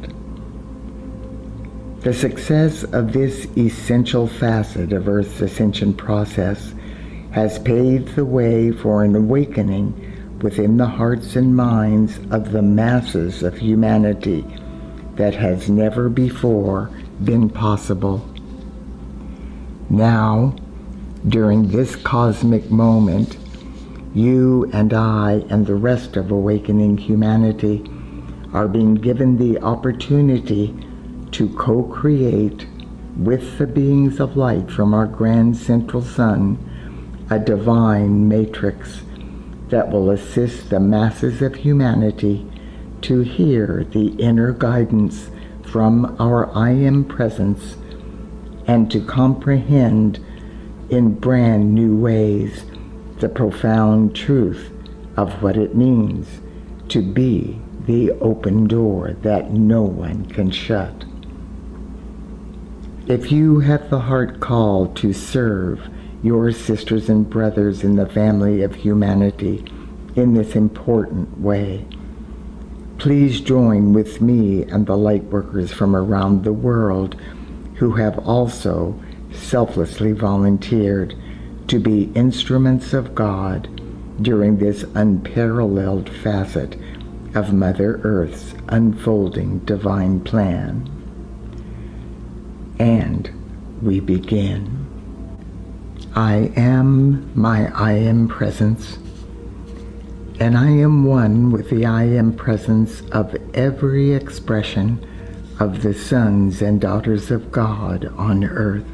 The success of this essential facet of Earth's ascension process has paved the way for an awakening within the hearts and minds of the masses of humanity that has never before been possible. Now, during this cosmic moment, you and I and the rest of awakening humanity are being given the opportunity to co-create with the beings of light from our grand central sun a divine matrix that will assist the masses of humanity to hear the inner guidance from our I Am presence and to comprehend in brand new ways the profound truth of what it means to be the open door that no one can shut. If you have the heart call to serve your sisters and brothers in the family of humanity in this important way, please join with me and the light workers from around the world who have also selflessly volunteered to be instruments of God during this unparalleled facet of Mother Earth's unfolding divine plan. And we begin. I am my I Am presence, and I am one with the I Am presence of every expression of the sons and daughters of God on earth.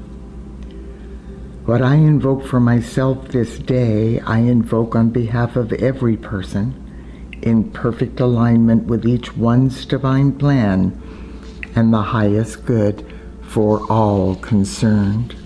What I invoke for myself this day, I invoke on behalf of every person in perfect alignment with each one's divine plan and the highest good for all concerned.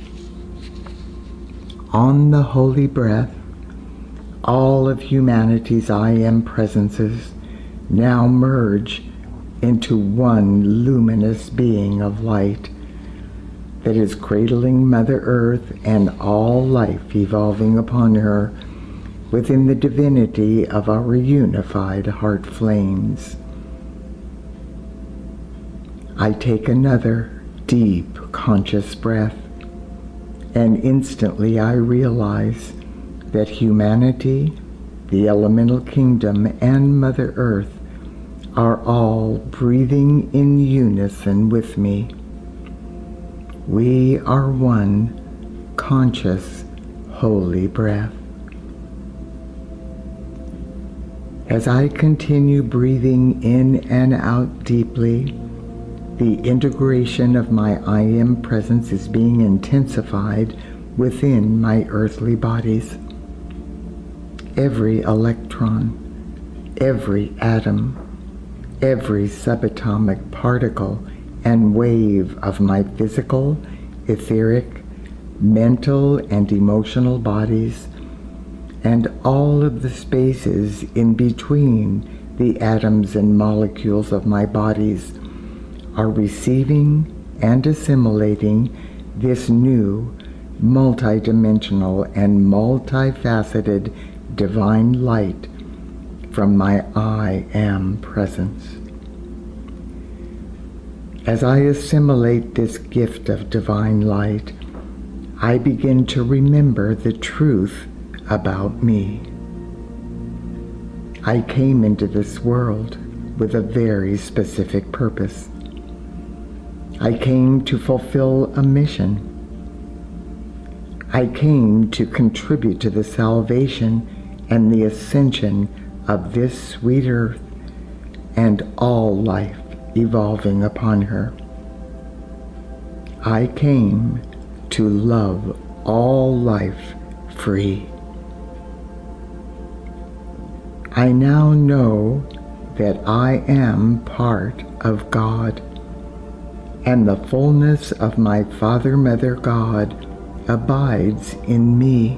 On the holy breath, all of humanity's I Am presences now merge into one luminous being of light that is cradling Mother Earth and all life evolving upon her within the divinity of our unified heart flames. I take another deep conscious breath, and instantly I realize that humanity, the elemental kingdom, and Mother Earth are all breathing in unison with me. We are one conscious, holy breath. As I continue breathing in and out deeply, the integration of my I Am presence is being intensified within my earthly bodies. Every electron, every atom, every subatomic particle and wave of my physical, etheric, mental, and emotional bodies, and all of the spaces in between the atoms and molecules of my bodies are receiving and assimilating this new, multidimensional and multifaceted divine light from my I Am presence. As I assimilate this gift of divine light, I begin to remember the truth about me. I came into this world with a very specific purpose. I came to fulfill a mission. I came to contribute to the salvation and the ascension of this sweet earth and all life evolving upon her. I came to love all life free. I now know that I am part of God, and the fullness of my Father, Mother, God abides in me.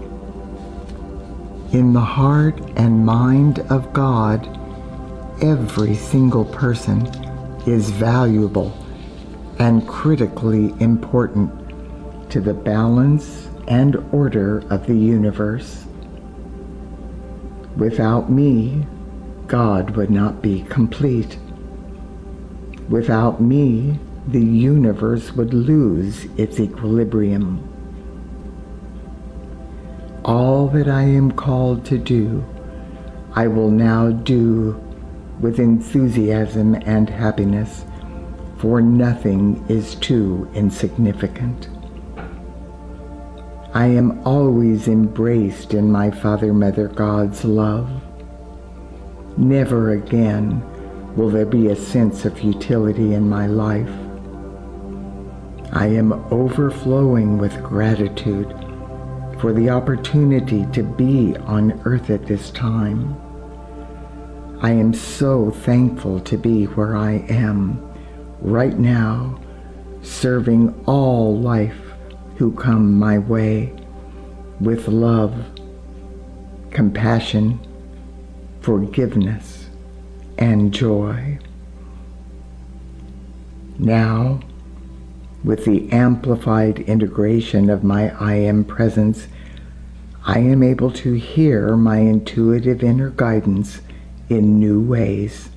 In the heart and mind of God, every single person is valuable and critically important to the balance and order of the universe. Without me, God would not be complete. Without me, the universe would lose its equilibrium. All that I am called to do, I will now do with enthusiasm and happiness, for nothing is too insignificant. I am always embraced in my Father, Mother, God's love. Never again will there be a sense of futility in my life. I am overflowing with gratitude for the opportunity to be on earth at this time. I am so thankful to be where I am right now, serving all life who come my way with love, compassion, forgiveness, and joy. Now, with the amplified integration of my I Am presence, I am able to hear my intuitive inner guidance in new ways.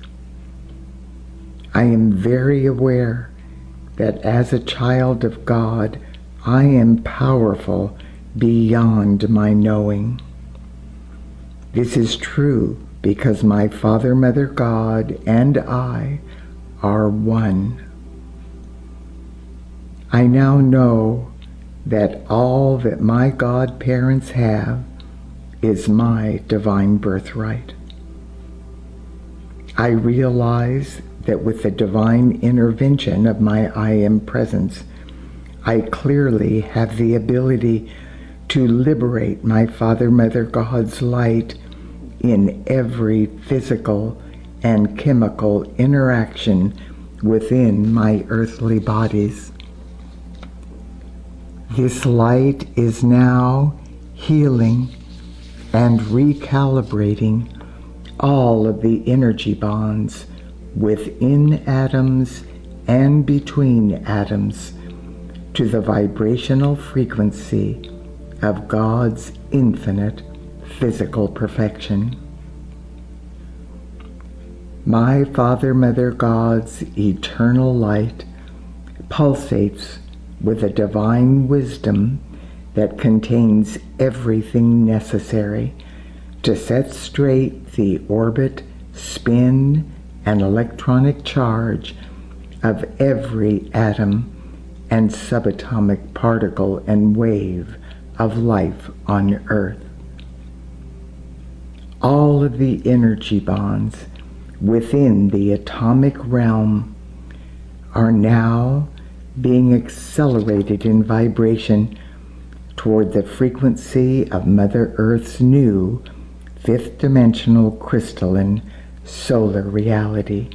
I am very aware that as a child of God, I am powerful beyond my knowing. This is true because my Father, Mother, God, and I are one. I now know that all that my godparents have is my divine birthright. I realize that with the divine intervention of my I Am presence, I clearly have the ability to liberate my Father, Mother, God's light in every physical and chemical interaction within my earthly bodies. This light is now healing and recalibrating all of the energy bonds within atoms and between atoms to the vibrational frequency of God's infinite physical perfection. My Father, Mother, God's eternal light pulsates with a divine wisdom that contains everything necessary to set straight the orbit, spin, and electronic charge of every atom and subatomic particle and wave of life on Earth. All of the energy bonds within the atomic realm are now being accelerated in vibration toward the frequency of Mother Earth's new fifth dimensional crystalline solar reality.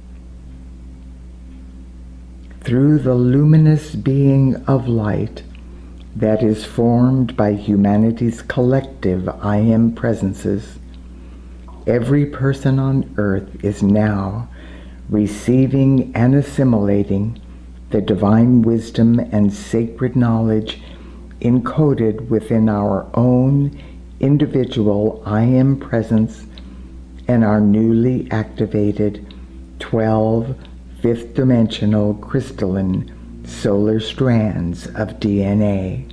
Through the luminous being of light that is formed by humanity's collective I Am presences, every person on earth is now receiving and assimilating the divine wisdom and sacred knowledge encoded within our own individual I Am presence and our newly activated twelve fifth dimensional crystalline solar strands of D N A.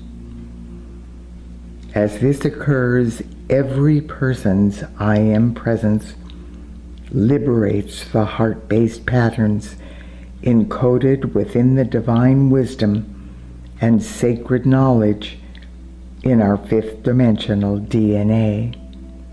As this occurs, every person's I Am presence liberates the heart-based patterns encoded within the divine wisdom and sacred knowledge in our fifth dimensional D N A.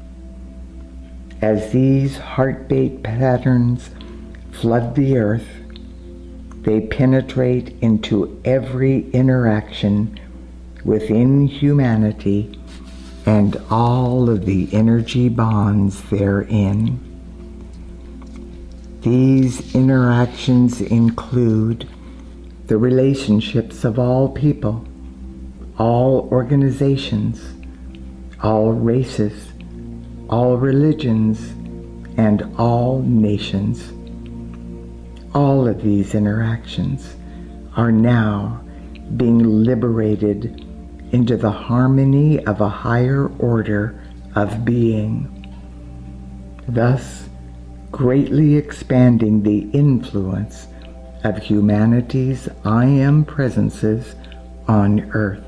As these heartbeat patterns flood the earth, they penetrate into every interaction within humanity and all of the energy bonds therein. These interactions include the relationships of all people, all organizations, all races, all religions, and all nations. All of these interactions are now being liberated into the harmony of a higher order of being, thus greatly expanding the influence of humanity's I Am presences on Earth.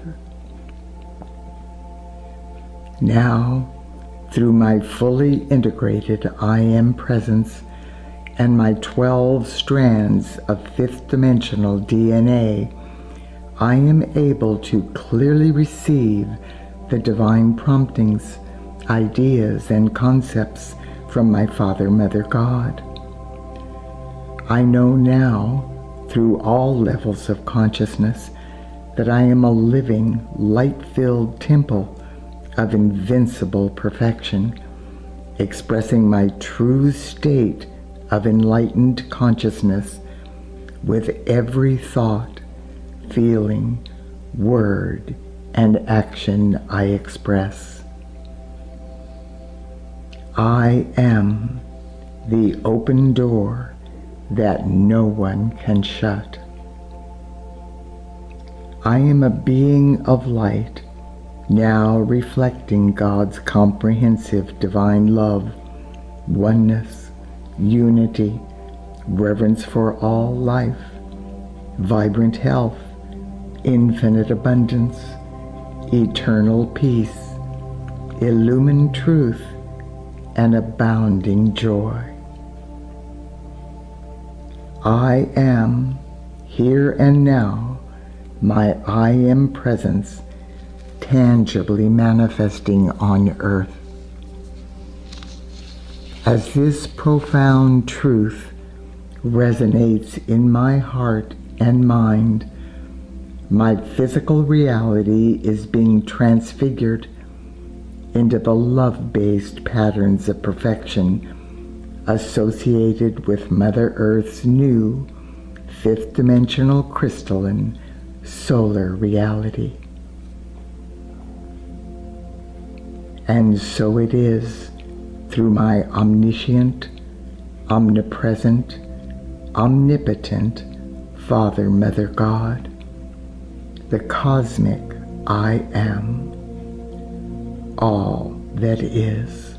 Now, through my fully integrated I Am presence and my twelve strands of fifth dimensional D N A, I am able to clearly receive the divine promptings, ideas, and concepts from my Father, Mother, God. I know now, through all levels of consciousness, that I am a living, light-filled temple of invincible perfection, expressing my true state of enlightened consciousness with every thought, feeling, word, and action I express. I am the open door that no one can shut. I am a being of light, now reflecting God's comprehensive divine love, oneness, unity, reverence for all life, vibrant health, infinite abundance, eternal peace, illumined truth, and abounding joy. I am, here and now, my I Am presence tangibly manifesting on earth. As this profound truth resonates in my heart and mind, my physical reality is being transfigured into the love-based patterns of perfection associated with Mother Earth's new fifth dimensional crystalline solar reality. And so it is through my omniscient, omnipresent, omnipotent Father, Mother, God, the cosmic I Am, all that is.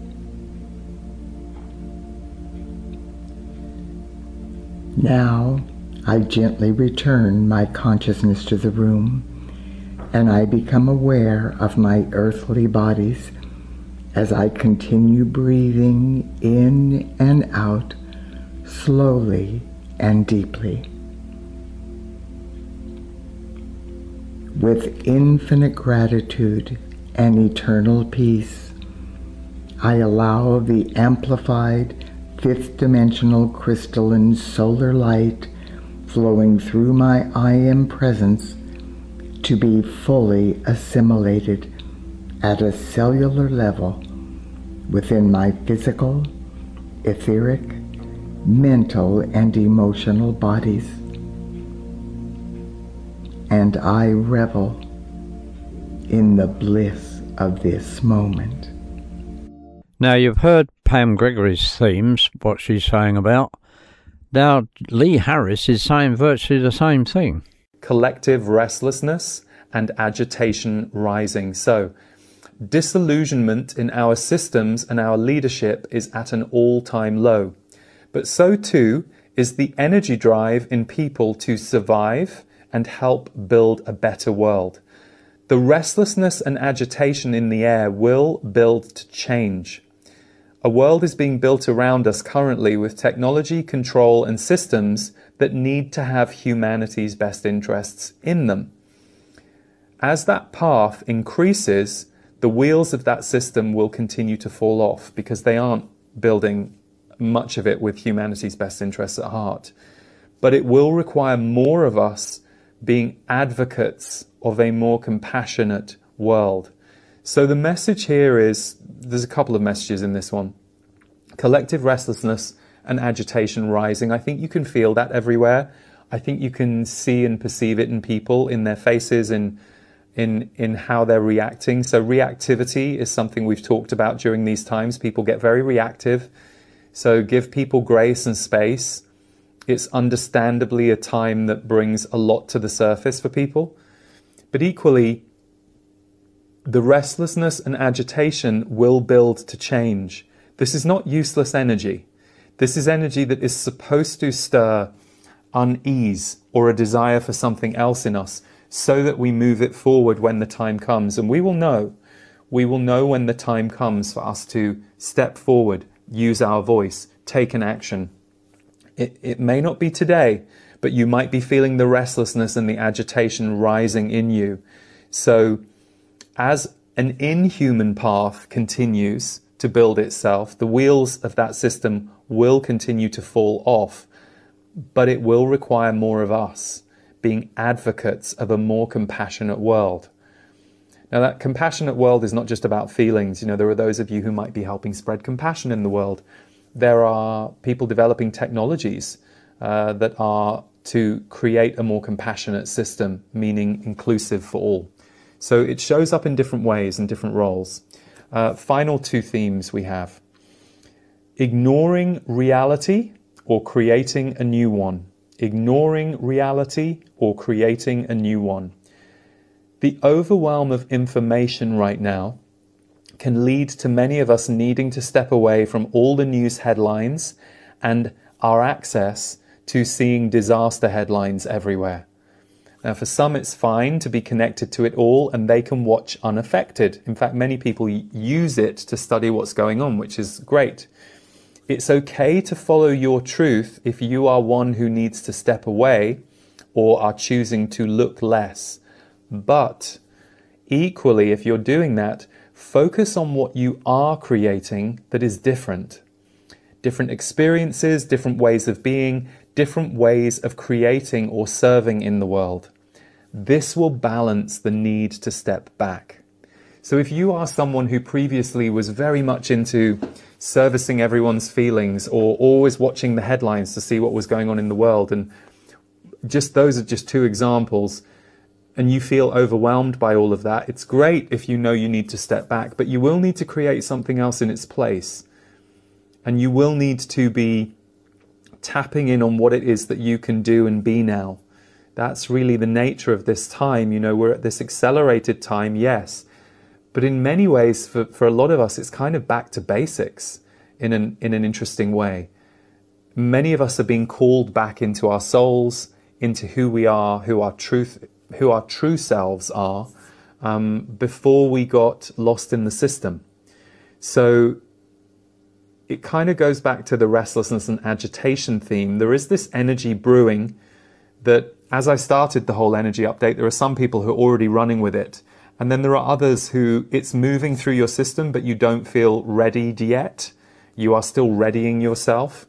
Now I gently return my consciousness to the room, and I become aware of my earthly bodies as I continue breathing in and out slowly and deeply. With infinite gratitude and eternal peace, I allow the amplified fifth dimensional crystalline solar light flowing through my I Am presence to be fully assimilated at a cellular level within my physical, etheric, mental, and emotional bodies. And I revel in the bliss of this moment. Now, you've heard Pam Gregory's themes, what she's saying about. Now, Lee Harris is saying virtually the same thing. Collective restlessness and agitation rising. So, disillusionment in our systems and our leadership is at an all-time low. But so too is the energy drive in people to survive and help build a better world. The restlessness and agitation in the air will build to change. A world is being built around us currently with technology, control, and systems that need to have humanity's best interests in them. As that path increases, the wheels of that system will continue to fall off because they aren't building much of it with humanity's best interests at heart. But it will require more of us being advocates of a more compassionate world. So the message here is, there's a couple of messages in this one. Collective restlessness and agitation rising. I think you can feel that everywhere. I think you can see and perceive it in people, in their faces, in in in how they're reacting. So reactivity is something we've talked about during these times. People get very reactive. So give people grace and space. It's understandably a time that brings a lot to the surface for people. But equally, the restlessness and agitation will build to change. This is not useless energy. This is energy that is supposed to stir unease or a desire for something else in us so that we move it forward when the time comes. And we will know. We will know when the time comes for us to step forward, use our voice, take an action. It, it may not be today, but you might be feeling the restlessness and the agitation rising in you. So as an inhuman path continues to build itself, the wheels of that system will continue to fall off, but it will require more of us being advocates of a more compassionate world. Now, that compassionate world is not just about feelings. You know, there are those of you who might be helping spread compassion in the world. There are people developing technologies uh, that are to create a more compassionate system, meaning inclusive for all. So it shows up in different ways and different roles. Uh, final two themes we have. Ignoring reality or creating a new one. Ignoring reality or creating a new one. The overwhelm of information right now can lead to many of us needing to step away from all the news headlines and our access to seeing disaster headlines everywhere. Now, for some, it's fine to be connected to it all and they can watch unaffected. In fact, many people use it to study what's going on, which is great. It's okay to follow your truth if you are one who needs to step away or are choosing to look less. But equally, if you're doing that, focus on what you are creating that is different. Different experiences, different ways of being, different ways of creating or serving in the world. This will balance the need to step back. So if you are someone who previously was very much into servicing everyone's feelings or always watching the headlines to see what was going on in the world, and just those are just two examples, and you feel overwhelmed by all of that, it's great if you know you need to step back, but you will need to create something else in its place. And you will need to be tapping in on what it is that you can do and be now. That's really the nature of this time. You know, we're at this accelerated time, yes. But in many ways, for, for a lot of us, it's kind of back to basics in an, in an interesting way. Many of us are being called back into our souls, into who we are, who our truth who our true selves are, um, before we got lost in the system. So it kind of goes back to the restlessness and agitation theme. There is this energy brewing that, as I started the whole energy update, there are some people who are already running with it. And then there are others who it's moving through your system, but you don't feel readied yet. You are still readying yourself.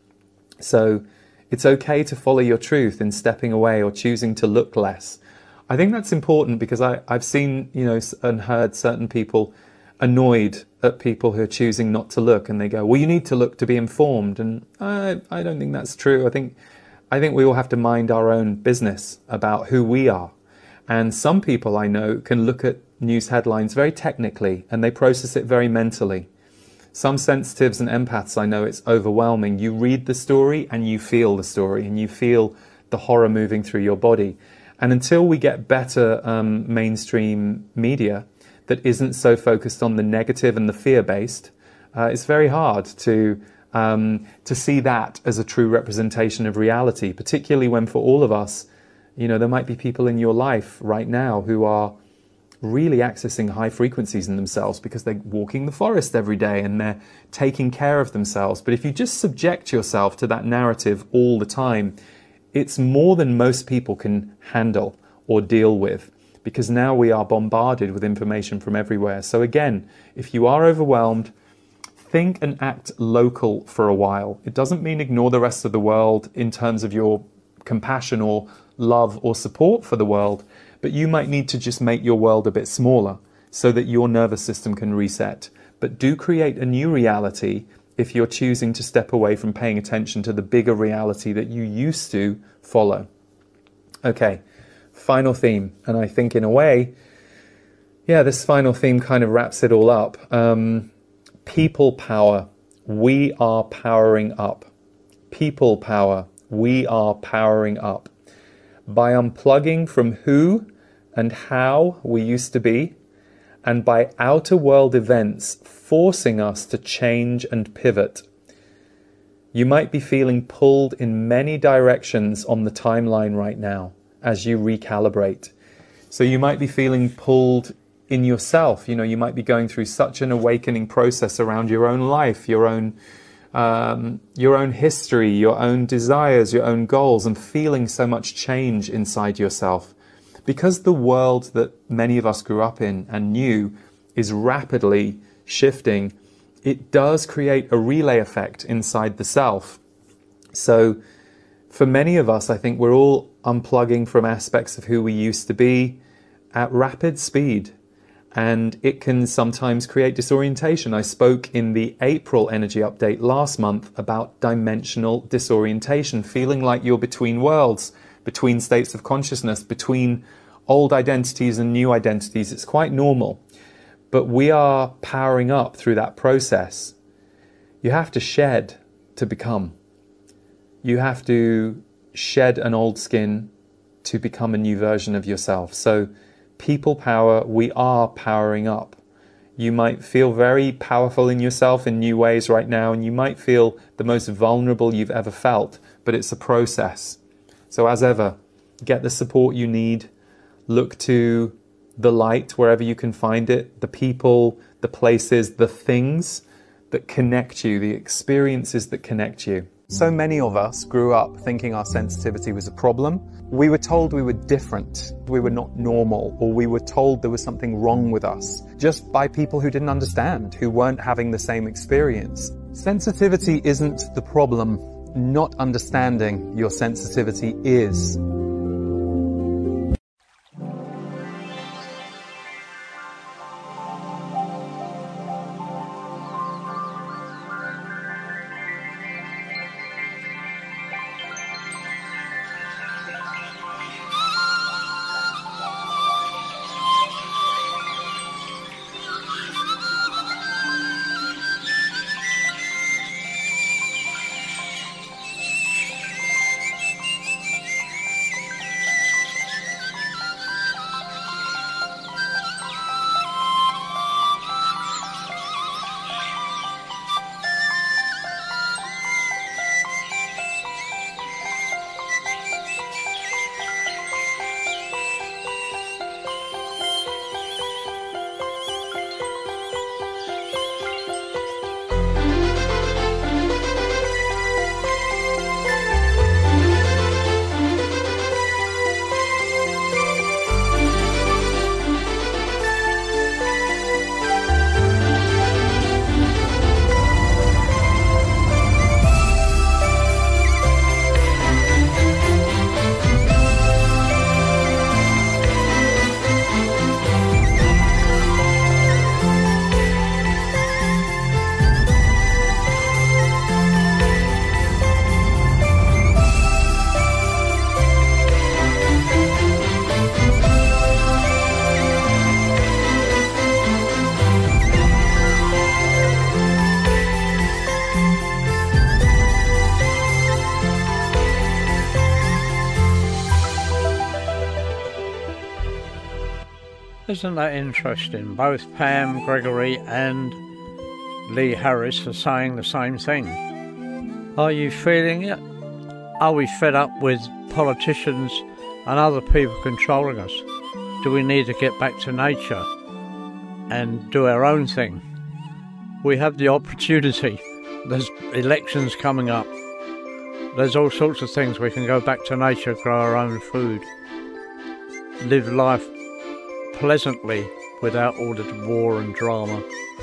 So it's okay to follow your truth in stepping away or choosing to look less. I think that's important because I, I've seen, you know, and heard certain people annoyed at people who are choosing not to look, and they go, well, you need to look to be informed. And I, I don't think that's true. I think, I think we all have to mind our own business about who we are. And some people I know can look at news headlines very technically and they process it very mentally. Some sensitives and empaths I know, it's overwhelming. You read the story and you feel the story and you feel the horror moving through your body. And until we get better um, mainstream media that isn't so focused on the negative and the fear-based, uh, it's very hard to um, to see that as a true representation of reality, particularly when for all of us, you know, there might be people in your life right now who are really accessing high frequencies in themselves because they're walking the forest every day and they're taking care of themselves. But if you just subject yourself to that narrative all the time, it's more than most people can handle or deal with. because now we are bombarded with information from everywhere. So again, if you are overwhelmed, think and act local for a while. It doesn't mean ignore the rest of the world in terms of your compassion or love or support for the world, but you might need to just make your world a bit smaller so that your nervous system can reset. But do create a new reality if you're choosing to step away from paying attention to the bigger reality that you used to follow. Okay, final theme, and I think in a way, yeah, this final theme kind of wraps it all up. Um, people power, we are powering up. People power, we are powering up. By unplugging from who and how we used to be, and by outer world events forcing us to change and pivot. You might be feeling pulled in many directions on the timeline right now as you recalibrate. So you might be feeling pulled in yourself. You know, you might be going through such an awakening process around your own life, your own Um, your own history, your own desires, your own goals, and feeling so much change inside yourself. Because the world that many of us grew up in and knew is rapidly shifting, it does create a relay effect inside the self. So for many of us, I think we're all unplugging from aspects of who we used to be at rapid speed. And it can sometimes create disorientation. I spoke in the April energy update last month about dimensional disorientation, feeling like you're between worlds, between states of consciousness, between old identities and new identities. It's quite normal. But we are powering up through that process. You have to shed to become. You have to shed an old skin to become a new version of yourself. So people power, we are powering up. You might feel very powerful in yourself in new ways right now, and you might feel the most vulnerable you've ever felt, but it's a process. So as ever, get the support you need, look to the light wherever you can find it, the people, the places, the things that connect you, the experiences that connect you. So many of us grew up thinking our sensitivity was a problem. We were told we were different, we were not normal, or we were told there was something wrong with us, just by people who didn't understand, who weren't having the same experience. Sensitivity isn't the problem. Not understanding your sensitivity is. Isn't that interesting? Both Pam Gregory and Lee Harris are saying the same thing. Are you feeling it? Are we fed up with politicians and other people controlling us? Do we need to get back to nature and do our own thing? We have the opportunity. There's elections coming up. There's all sorts of things. We can go back to nature, grow our own food, live life pleasantly without all the war and drama.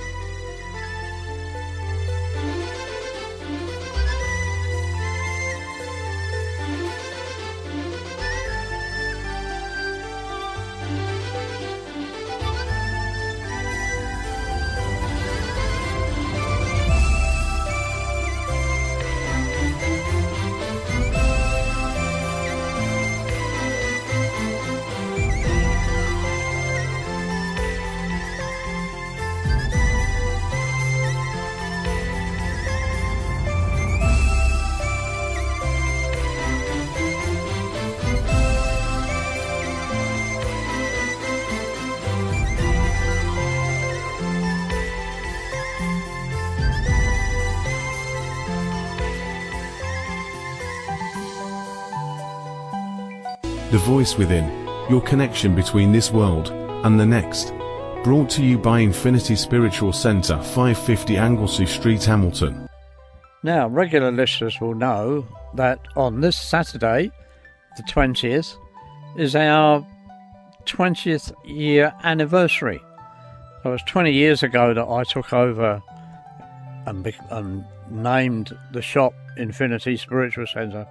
The Voice Within, your connection between this world and the next. Brought to you by Infinity Spiritual Centre, five fifty Anglesey Street, Hamilton. Now, regular listeners will know that on this Saturday, the twentieth, is our twentieth year anniversary. So it was twenty years ago that I took over and, be- and named the shop Infinity Spiritual Centre.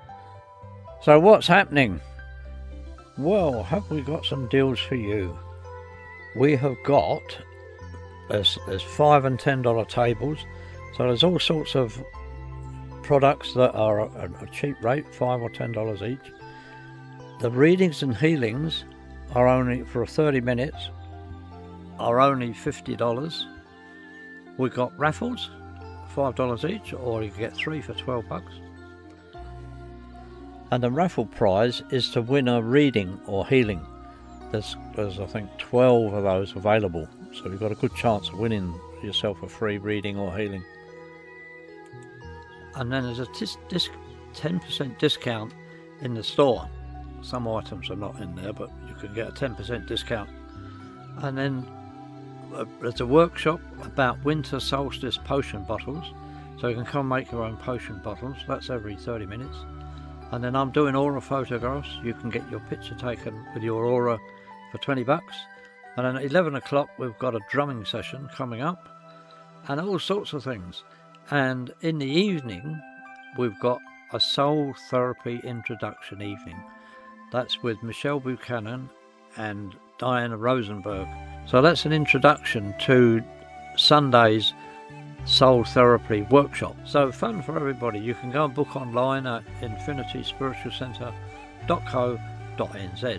So what's happening? Well, have we got some deals for you? We have got, there's, there's five and ten dollar tables, so there's all sorts of products that are a, a cheap rate, five or ten dollars each. The readings and healings are only, for thirty minutes, are only fifty dollars. We've got raffles, five dollars each, or you can get three for twelve bucks. And the raffle prize is to win a reading or healing. There's, there's I think, twelve of those available, so you've got a good chance of winning yourself a free reading or healing. And then there's a tis, disc, ten percent discount in the store. Some items are not in there, but you can get a ten percent discount. And then uh, there's a workshop about winter solstice potion bottles, so you can come make your own potion bottles. That's every thirty minutes. And then I'm doing aura photographs. You can get your picture taken with your aura for twenty bucks. And then at eleven o'clock we've got a drumming session coming up and all sorts of things. And in the evening we've got a soul therapy introduction evening. That's with Michelle Buchanan and Diana Rosenberg. So that's an introduction to Sunday's soul therapy workshop. So fun for everybody. You can go and book online at infinity spiritual centre dot co dot n z.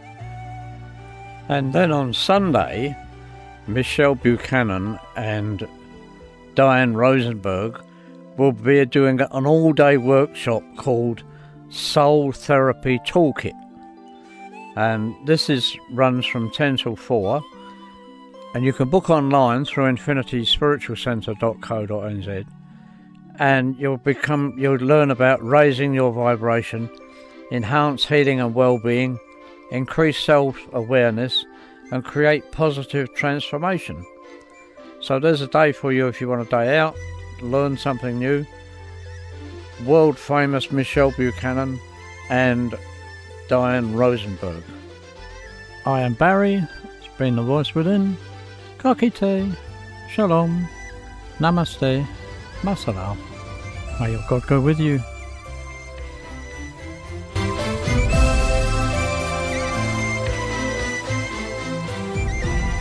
And then on Sunday, Michelle Buchanan and Diane Rosenberg will be doing an all-day workshop called Soul Therapy Toolkit. And this is runs from ten till four. And you can book online through infinity spiritual centre dot co dot n z, and you'll become you'll learn about raising your vibration, enhance healing and well-being, increase self-awareness, and create positive transformation. So there's a day for you if you want a day out, learn something new. World famous Michelle Buchanan and Diane Rosenberg. I am Barry. It's been The Voice Within. Kakite, Shalom, Namaste, Masalam. May your God go with you.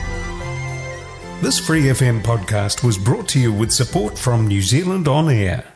This Free F M podcast was brought to you with support from New Zealand On Air.